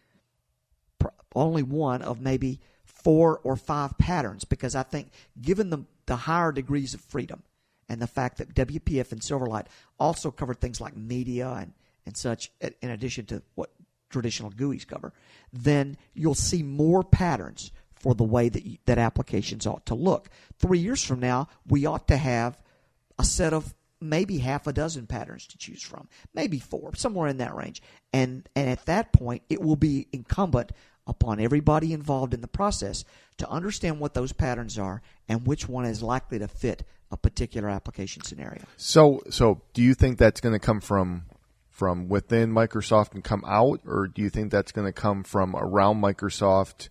only one of maybe four or five patterns, because I think given the, the higher degrees of freedom and the fact that W P F and Silverlight also covered things like media and, and such, in addition to what traditional G U Is cover, then you'll see more patterns for the way that you, that applications ought to look. Three years from now, we ought to have a set of maybe half a dozen patterns to choose from, maybe four, somewhere in that range. And and at that point, it will be incumbent upon everybody involved in the process to understand what those patterns are and which one is likely to fit a particular application scenario. So, so do you think that's going to come from from within Microsoft and come out, or do you think that's going to come from around Microsoft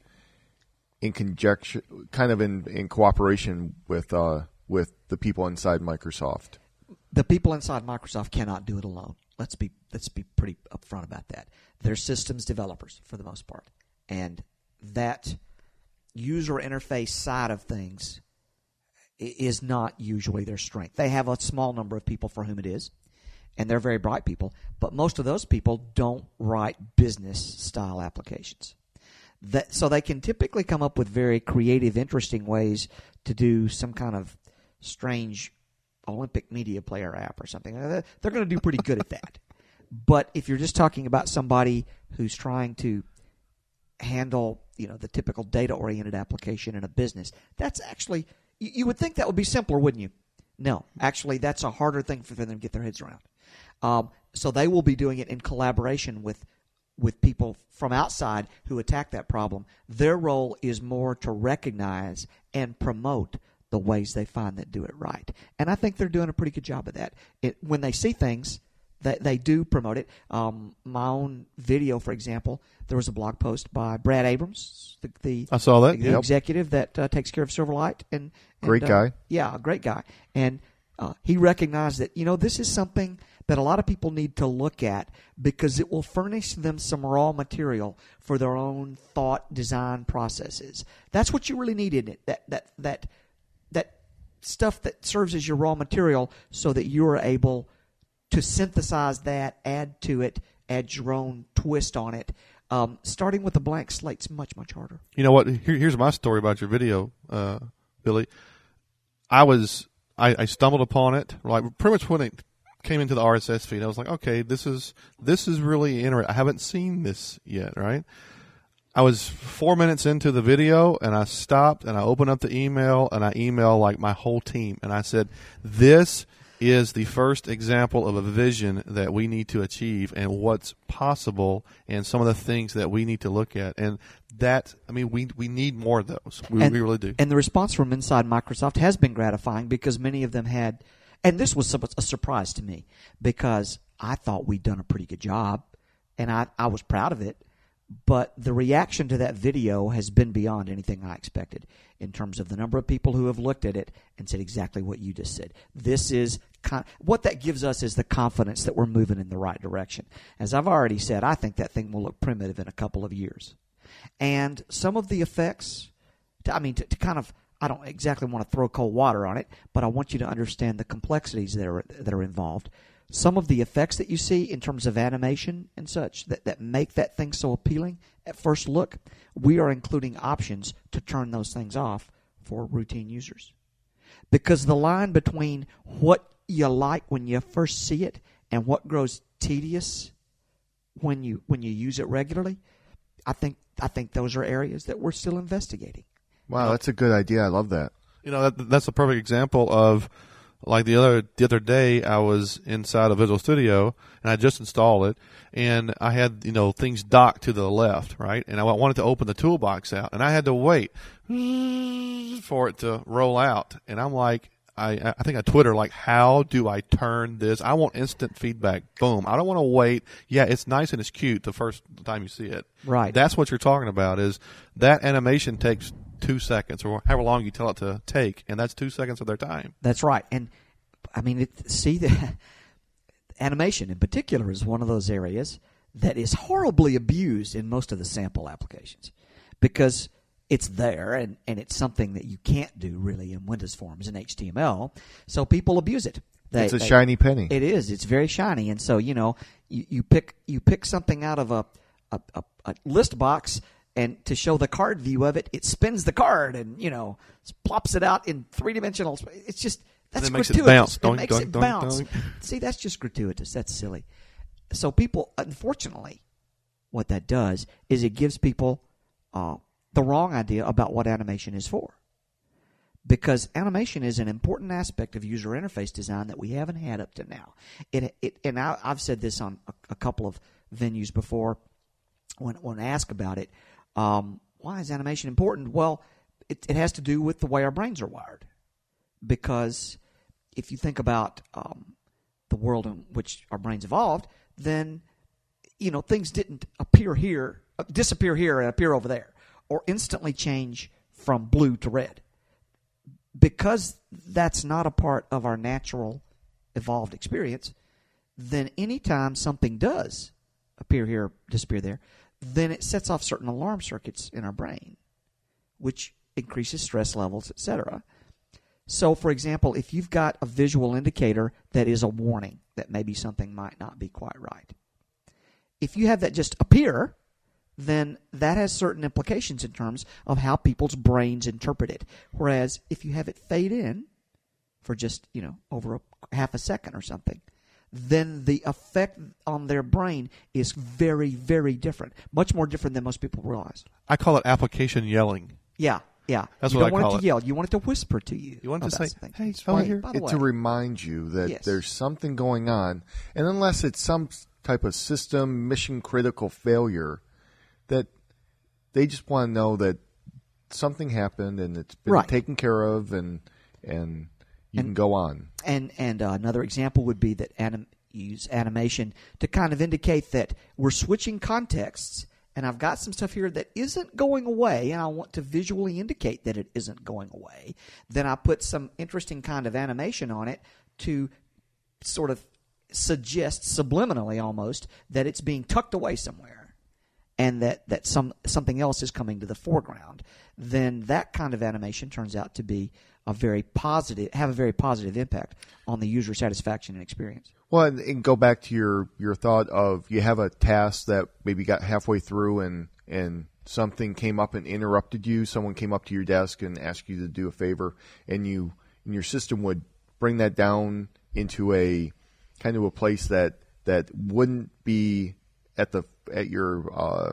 in conjecture, kind of in, in cooperation with uh, with the people inside Microsoft? The people inside Microsoft cannot do it alone. Let's be let's be pretty upfront about that. They're systems developers for the most part, and that user interface side of things is not usually their strength. They have a small number of people for whom it is, and they're very bright people, but most of those people don't write business-style applications. That, so they can typically come up with very creative, interesting ways to do some kind of strange Olympic media player app or something. They're going to do pretty good at that. But if you're just talking about somebody who's trying to handle, you know, the typical data-oriented application in a business, that's actually, you, you would think that would be simpler, wouldn't you? No, actually, that's a harder thing for them to get their heads around. Um, so they will be doing it in collaboration with with people from outside who attack that problem. Their role is more to recognize and promote the ways they find that do it right. And I think they're doing a pretty good job of that. It, when they see things, they, they do promote it. Um, my own video, for example, there was a blog post by Brad Abrams, the, the, I saw that. the Yep. executive that uh, takes care of Silverlight. And, and Great uh, guy. Yeah, a great guy. And uh, he recognized that, you know, this is something that a lot of people need to look at because it will furnish them some raw material for their own thought design processes. That's what you really need in it, that that that that stuff that serves as your raw material so that you're able to synthesize that, add to it, add your own twist on it. Um, starting with a blank slate's much, much harder. You know what? Here, here's my story about your video, uh, Billy. I was I, I stumbled upon it, like pretty much when it came into the R S S feed. I was like, okay, this is this is really interesting. I haven't seen this yet, right? I was four minutes into the video, and I stopped, and I opened up the email, and I emailed like my whole team, and I said, this is the first example of a vision that we need to achieve and what's possible and some of the things that we need to look at. And that, I mean, we we need more of those. We, and, we really do. And the response from inside Microsoft has been gratifying because many of them had, and this was a surprise to me because I thought we'd done a pretty good job, and I, I was proud of it. But the reaction to that video has been beyond anything I expected in terms of the number of people who have looked at it and said exactly what you just said. This is con- what that gives us is the confidence that we're moving in the right direction. As I've already said, I think that thing will look primitive in a couple of years. And some of the effects, to, I mean, to, to kind of, I don't exactly want to throw cold water on it, but I want you to understand the complexities that are that are involved. Some of the effects that you see in terms of animation and such that, that make that thing so appealing at first look, we are including options to turn those things off for routine users. Because the line between what you like when you first see it and what grows tedious when you when you use it regularly, I think I think those are areas that we're still investigating. Wow, that's a good idea. I love that. You know, that, that's a perfect example of, like the other the other day, I was inside of Visual Studio, and I just installed it, and I had, you know, things docked to the left, right? And I wanted to open the toolbox out, and I had to wait for it to roll out. And I'm like, I, I think I Twitter, like, how do I turn this? I want instant feedback. Boom. I don't want to wait. Yeah, it's nice and it's cute the first time you see it. Right. That's what you're talking about, is that animation takes two seconds or however long you tell it to take, and that's two seconds of their time. That's right. And, I mean, it, see, the animation in particular is one of those areas that is horribly abused in most of the sample applications because it's there and, and it's something that you can't do really in Windows Forms and H T M L, so people abuse it. They, it's a they, shiny penny. It is. It's very shiny, and so, you know, you, you pick you pick something out of a, a, a, a list box, and to show the card view of it, it spins the card and, you know, plops it out in three-dimensional space. It's just, that's and it gratuitous. Makes it bounce. It Doink, makes doink, it doink, bounce. doink. See, that's just gratuitous. That's silly. So people, unfortunately, what that does is it gives people uh, the wrong idea about what animation is for. Because animation is an important aspect of user interface design that we haven't had up to now. It, it, and I, I've said this on a, a couple of venues before when, when asked about it. Um, why is animation important? Well, it, it has to do with the way our brains are wired. Because if you think about um, the world in which our brains evolved, then, you know, things didn't appear here, disappear here and appear over there, or instantly change from blue to red. Because that's not a part of our natural evolved experience, then anytime something does appear here, disappear there, then it sets off certain alarm circuits in our brain, which increases stress levels, et cetera. So, for example, if you've got a visual indicator that is a warning that maybe something might not be quite right, if you have that just appear, then that has certain implications in terms of how people's brains interpret it. Whereas if you have it fade in for just, you know, over a half a second or something, then the effect on their brain is very, very different. Much more different than most people realize. I call it application yelling. Yeah, yeah. That's you what don't I want call it to it. yell. You want it to whisper to you. You want it to about say, something. hey, Well, over here. By the it, way, to remind you that Yes. there's something going on, and unless it's some type of system mission critical failure, that they just want to know that something happened and it's been Right. taken care of, and and you And- can go on. And and uh, another example would be that anim- use animation to kind of indicate that we're switching contexts, and I've got some stuff here that isn't going away, and I want to visually indicate that it isn't going away. Then I put some interesting kind of animation on it to sort of suggest subliminally almost that it's being tucked away somewhere, and that, that some something else is coming to the foreground. Then that kind of animation turns out to be a very positive, have a very positive impact on the user satisfaction and experience. Well, and, and go back to your, your thought of you have a task that maybe got halfway through and, and something came up and interrupted you. Someone came up to your desk and asked you to do a favor, and you and your system would bring that down into a kind of a place that that wouldn't be at the at your uh,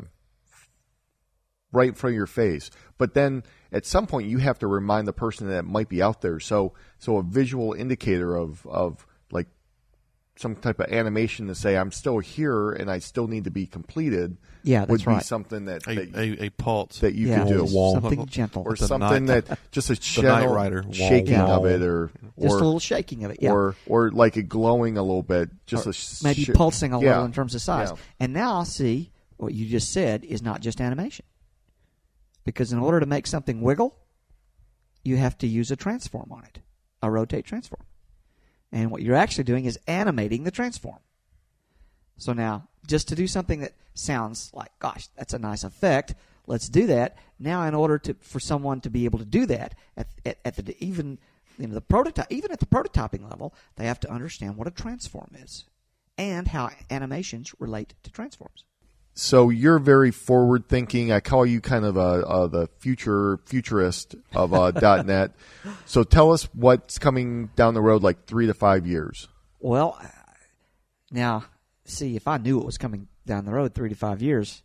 right in front of your face. But then at some point you have to remind the person that it might be out there. So so a visual indicator of of like some type of animation to say I'm still here and I still need to be completed. Yeah, that's would be right. something that A, that, a, a pulse. that you yeah, could do. just Wall. something gentle, Or The something night- that just a Knight gentle Rider. Wall, shaking wall. of it, or just or a little shaking of it. Yeah. or or like it glowing a little bit, just Or a sh- maybe sh- pulsing a yeah. little in terms of size. Yeah. And now I see what you just said is not just animation. Because in order to make something wiggle, you have to use a transform on it, a rotate transform. And what you're actually doing is animating the transform. So now, just to do something that sounds like, gosh, that's a nice effect, let's do that. Now, in order to for someone to be able to do that at, at, at the even you know the prototype, even at the prototyping level, they have to understand what a transform is and how animations relate to transforms. So you're very forward thinking. I call you kind of a, a the future futurist of uh, .NET. So tell us what's coming down the road, like three to five years. Well, now, see, if I knew what was coming down the road three to five years,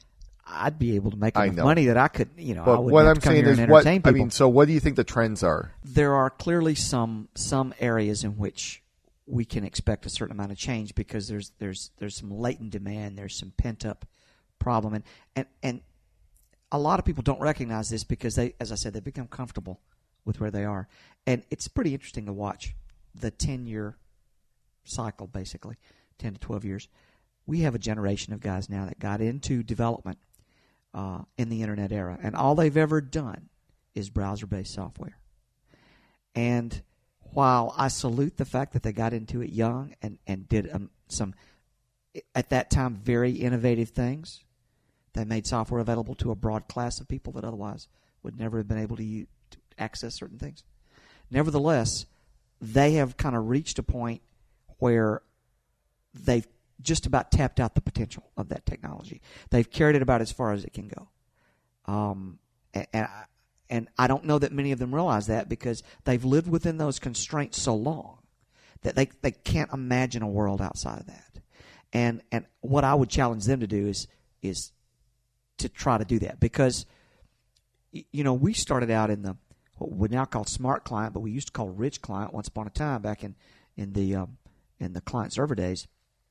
I'd be able to make I enough know. money that I could, you know, I But wouldn't what have I'm to come saying here is, and what entertain I people. mean. So what do you think the trends are? There are clearly some some areas in which we can expect a certain amount of change because there's there's there's some latent demand, there's some pent up problem, and and and a lot of people don't recognize this because they, as I said, they become comfortable with where they are, and it's pretty interesting to watch the ten year cycle, basically ten to twelve years. We have a generation of guys now that got into development uh, in the internet era, and all they've ever done is browser-based software. And while I salute the fact that they got into it young and, and did um, some, at that time, very innovative things, they made software available to a broad class of people that otherwise would never have been able to, use, to access certain things. Nevertheless, they have kind of reached a point where they've just about tapped out the potential of that technology. They've carried it about as far as it can go. Um, and, and, I, and I don't know that many of them realize that because they've lived within those constraints so long that they, they can't imagine a world outside of that. And and what I would challenge them to do is is to try to do that because, you know, we started out in the what we now call smart client, but we used to call rich client once upon a time back in in the um, in the client server days.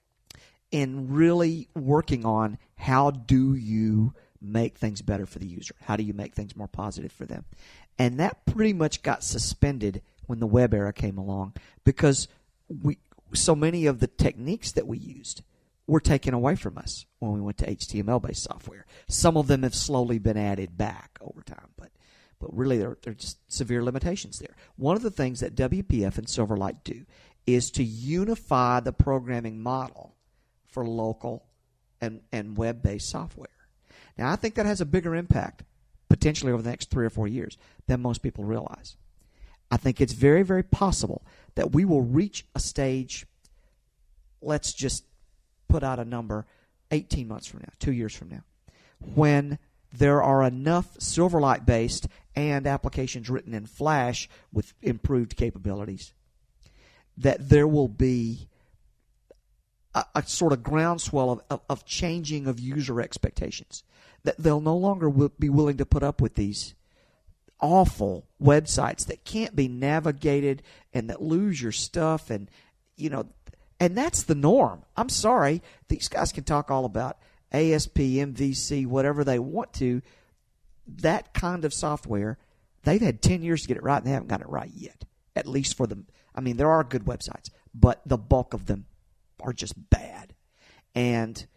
In really working on how do you make things better for the user? How do you make things more positive for them? And that pretty much got suspended when the web era came along because we so many of the techniques that we used were taken away from us when we went to H T M L-based software. Some of them have slowly been added back over time, but but really there, there are just severe limitations there. One of the things that W P F and Silverlight do is to unify the programming model for local and, and web-based software. Now, I think that has a bigger impact potentially over the next three or four years than most people realize. I think it's very, very possible that we will reach a stage, let's just put out a number, eighteen months from now, two years from now, when there are enough Silverlight-based and applications written in Flash with improved capabilities that there will be a, a sort of groundswell of, of, of changing of user expectations. That they'll no longer will be willing to put up with these awful websites that can't be navigated and that lose your stuff, and you know, and that's the norm. I'm sorry, these guys can talk all about A S P, M V C, whatever they want to. That kind of software, they've had ten years to get it right, and they haven't got it right yet. At least for them. I mean, there are good websites, but the bulk of them are just bad. And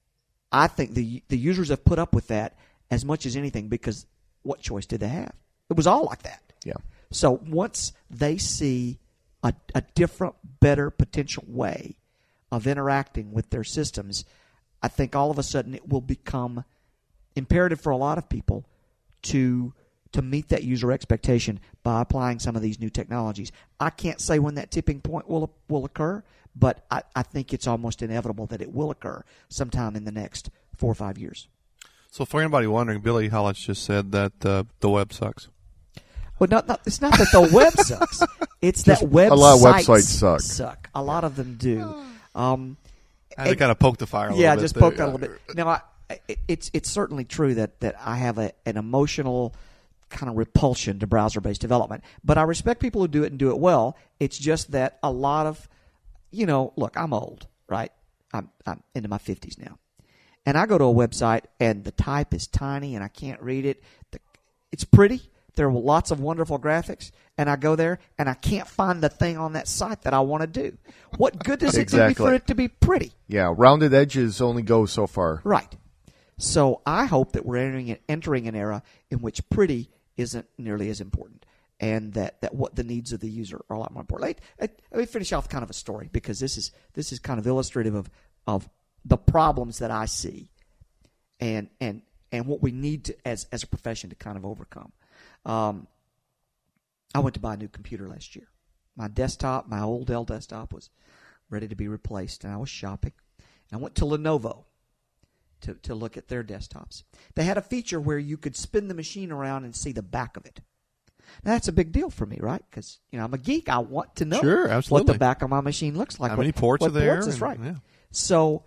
I think the the users have put up with that as much as anything, because what choice did they have? It was all like that. Yeah. So once they see a, a different, better potential way of interacting with their systems, I think all of a sudden it will become imperative for a lot of people to to meet that user expectation by applying some of these new technologies. I can't say when that tipping point will will occur, but I, I think it's almost inevitable that it will occur sometime in the next four or five years. So for anybody wondering, Billy Hollins just said that uh, the web sucks. Well, not, not, it's not that the web sucks. It's that websites a lot of websites suck. suck. A lot of them do. Um, I had to kind of poke the fire a little yeah, bit. just there. poke that a little bit. Now, I, it, it's it's certainly true that, that I have a, an emotional kind of repulsion to browser-based development. But I respect people who do it and do it well. It's just that a lot of, you know, look, I'm old, right? I'm I'm into my fifties now. And I go to a website and the type is tiny and I can't read it. The, it's pretty. There are lots of wonderful graphics. And I go there and I can't find the thing on that site that I want to do. What good does it Exactly. do me for it to be pretty? Yeah, rounded edges only go so far. Right. So I hope that we're entering, entering an era in which pretty isn't nearly as important, and that, that what the needs of the user are a lot more important. Let, let me finish off kind of a story, because this is this is kind of illustrative of, of the problems that I see and and and what we need to, as as a profession, to kind of overcome. Um, I went to buy a new computer last year. My desktop, my old Dell desktop, was ready to be replaced, and I was shopping. And I went to Lenovo to, to look at their desktops. They had a feature where you could spin the machine around and see the back of it. Now, that's a big deal for me, right? Because, you know, I'm a geek. I want to know Sure, what absolutely. the back of my machine looks like. How what, many ports what are there? Ports is and- right. yeah. So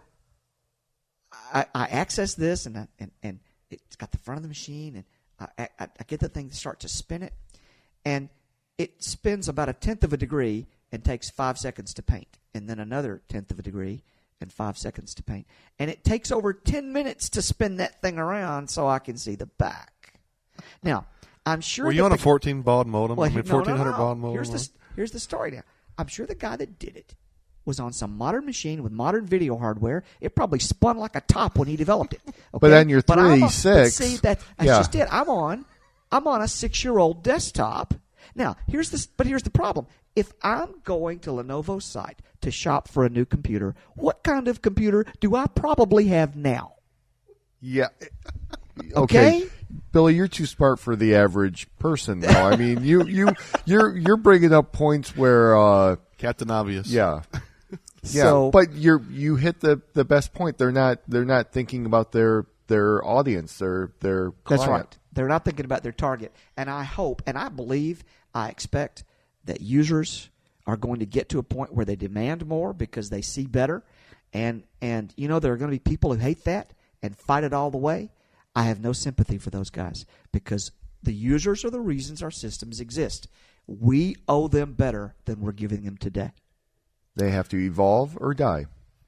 I, I access this, and, I, and and it's got the front of the machine, and I, I, I get the thing to start to spin it, and it spins about a tenth of a degree and takes five seconds to paint, and then another tenth of a degree and five seconds to paint. And it takes over ten minutes to spin that thing around so I can see the back. Now, I'm sure... Were you that on a the- fourteen baud modem? well, I mean, no, no, fourteen hundred no. baud modem? Here's the, here's the story now. I'm sure the guy that did it was on some modern machine with modern video hardware. It probably spun like a top when he developed it. Okay? But then your But I'm on- three eighty-six, but see, that, that's yeah. just it. I'm on, I'm on a six-year-old desktop. Now, here's this, but here's the problem. If I'm going to Lenovo's site to shop for a new computer, what kind of computer do I probably have now? Yeah. Okay? Okay. Billy, you're too smart for the average person, though. I mean, you you you're you're bringing up points where, uh, Captain Obvious. yeah, yeah. So- but you're you hit the, the best point. They're not they're not thinking about their their audience, their their client. That's right. They're not thinking about their target. And I hope, and I believe, I expect that users are going to get to a point where they demand more because they see better. And, and you know, there are going to be people who hate that and fight it all the way. I have no sympathy for those guys, because the users are the reasons our systems exist. We owe them better than we're giving them today. They have to evolve or die.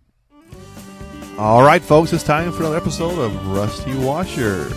All right, folks, it's time for another episode of Rusty Washers.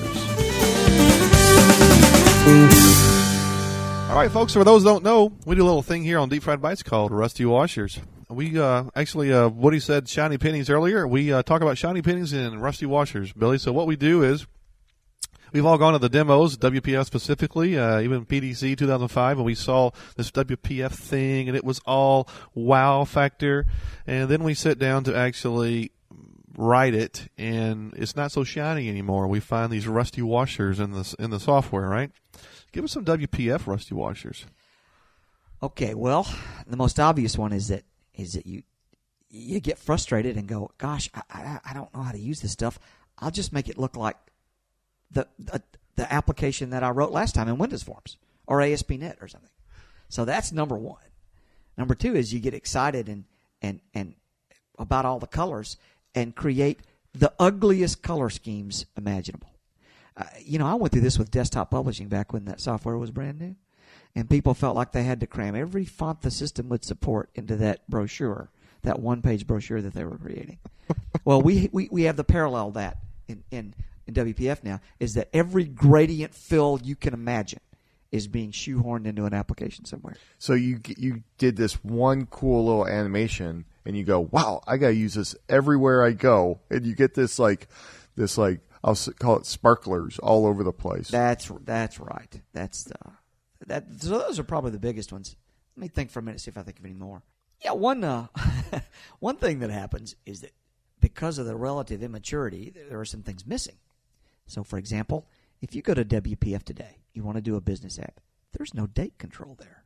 All right, folks, for those who don't know, we do a little thing here on Deep Fried Bites called Rusty Washers. we uh, actually, uh, Woody said shiny pennies earlier. We uh, talk about shiny pennies and rusty washers, Billy. So what we do is we've all gone to the demos, W P F specifically, uh, even P D C two thousand five, and we saw this W P F thing, and it was all wow factor. And then we sit down to actually write it, and it's not so shiny anymore. We find these rusty washers in the in the software, right? Give us some W P F rusty washers. Okay, well, the most obvious one is that is that you you get frustrated and go, gosh, I, I, I don't know how to use this stuff. I'll just make it look like the, the the application that I wrote last time in Windows Forms or A S P dot net or something. So that's number one. Number two is you get excited and and and about all the colors and create the ugliest color schemes imaginable. Uh, you know, I went through this with desktop publishing back when that software was brand new. And people felt like they had to cram every font the system would support into that brochure, that one-page brochure that they were creating. Well, we, we we have the parallel that in, in, in W P F now, is that every gradient fill you can imagine is being shoehorned into an application somewhere. So you you did this one cool little animation, and you go, wow, I got to use this everywhere I go. And you get this, like, this like I'll call it sparklers all over the place. That's that's right. That's the... That, so those are probably the biggest ones. Let me think for a minute, see if I think of any more. Yeah, one uh, one thing that happens is that because of the relative immaturity, there are some things missing. So, for example, if you go to W P F today, you want to do a business app, there's no date control there.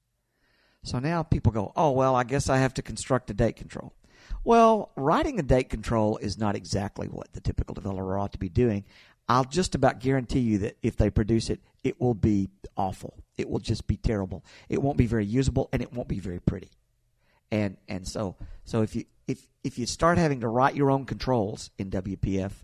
So now people go, oh, well, I guess I have to construct a date control. Well, writing a date control is not exactly what the typical developer ought to be doing. I'll just about guarantee you that if they produce it, it will be awful. It will just be terrible. It won't be very usable, and it won't be very pretty. And and so so if you if if you start having to write your own controls in W P F,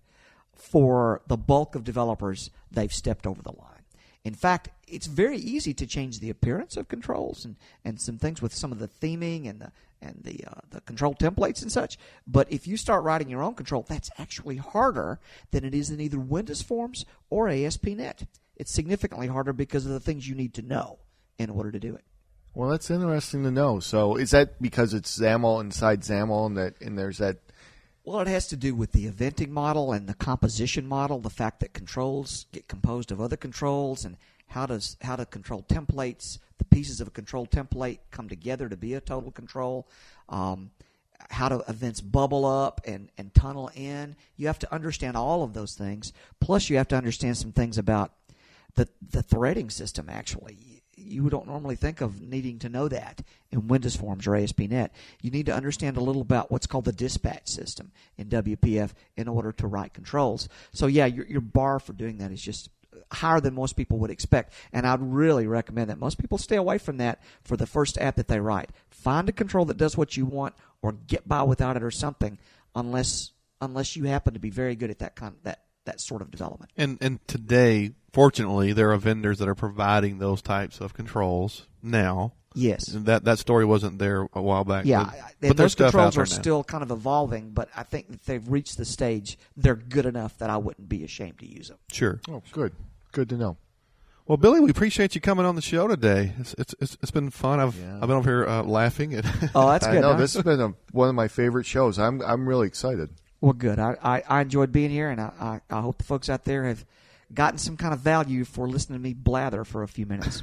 for the bulk of developers, they've stepped over the line. In fact, it's very easy to change the appearance of controls and, and some things with some of the theming and the and the uh, the control templates and such. But if you start writing your own control, that's actually harder than it is in either Windows Forms or A S P dot net. It's significantly harder because of the things you need to know in order to do it. Well, that's interesting to know. So is that because it's XAML inside XAML and that and there's that? Well, it has to do with the eventing model and the composition model, the fact that controls get composed of other controls, and how does how do control templates, the pieces of a control template come together to be a total control, um, how do events bubble up and, and tunnel in. You have to understand all of those things, plus you have to understand some things about the, the threading system, actually. You don't normally think of needing to know that in Windows Forms or A S P dot net. You need to understand a little about what's called the dispatch system in W P F in order to write controls. So, yeah, your, your bar for doing that is just higher than most people would expect. And I'd really recommend that most people stay away from that for the first app that they write. Find a control that does what you want or get by without it or something unless unless you happen to be very good at that kind that, that sort of development. And and today, fortunately, there are vendors that are providing those types of controls now. Yes. That that story wasn't there a while back. Yeah, but, and but there's those stuff controls out are there now. still kind of evolving, but I think that they've reached the stage they're good enough that I wouldn't be ashamed to use them. Sure. Oh, good. Good to know. Well, Billy, we appreciate you coming on the show today. It's it's it's, it's been fun. I've Yeah. I've been over here uh, laughing. At Oh, that's I good. know huh? this has been a, one of my favorite shows. I'm I'm really excited. Well, good. I, I, I enjoyed being here, and I, I, I hope the folks out there have gotten some kind of value for listening to me blather for a few minutes.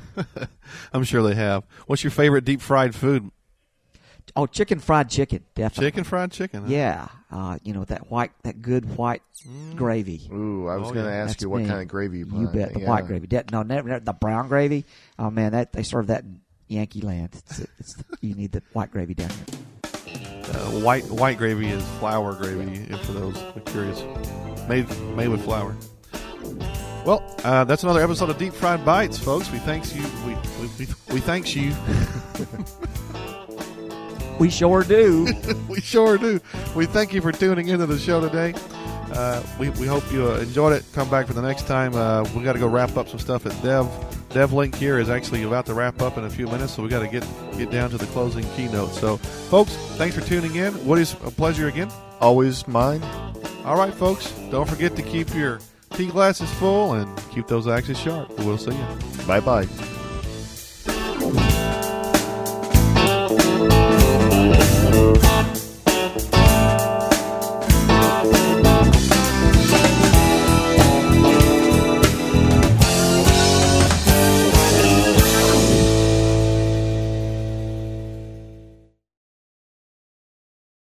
I'm sure they have. What's your favorite deep fried food? Oh, chicken fried chicken, definitely. Chicken fried chicken. Huh? Yeah, uh, you know that white, that good white gravy. Ooh, I was Oh, going to yeah. ask That's you what me. kind of gravy you put You on bet it. the Yeah. white gravy. De- no, never, never the brown gravy. Oh man, that they serve that in Yankee land. It's, it's, you need the white gravy down here. Uh, white white gravy is flour gravy. If for those curious, made made with flour. Well, uh, that's another episode of Deep Fried Bites, folks. We thanks you. We we we, we thanks you. We sure do. We sure do. We thank you for tuning into the show today. Uh, we we hope you uh, enjoyed it. Come back for the next time. Uh, we got to go wrap up some stuff at Dev. DevLink here is actually about to wrap up in a few minutes, so we got to get get down to the closing keynote. So, folks, thanks for tuning in. Woody's a pleasure again. Always mine. All right, folks, don't forget to keep your tea glasses full and keep those axes sharp. We'll see you. Bye bye.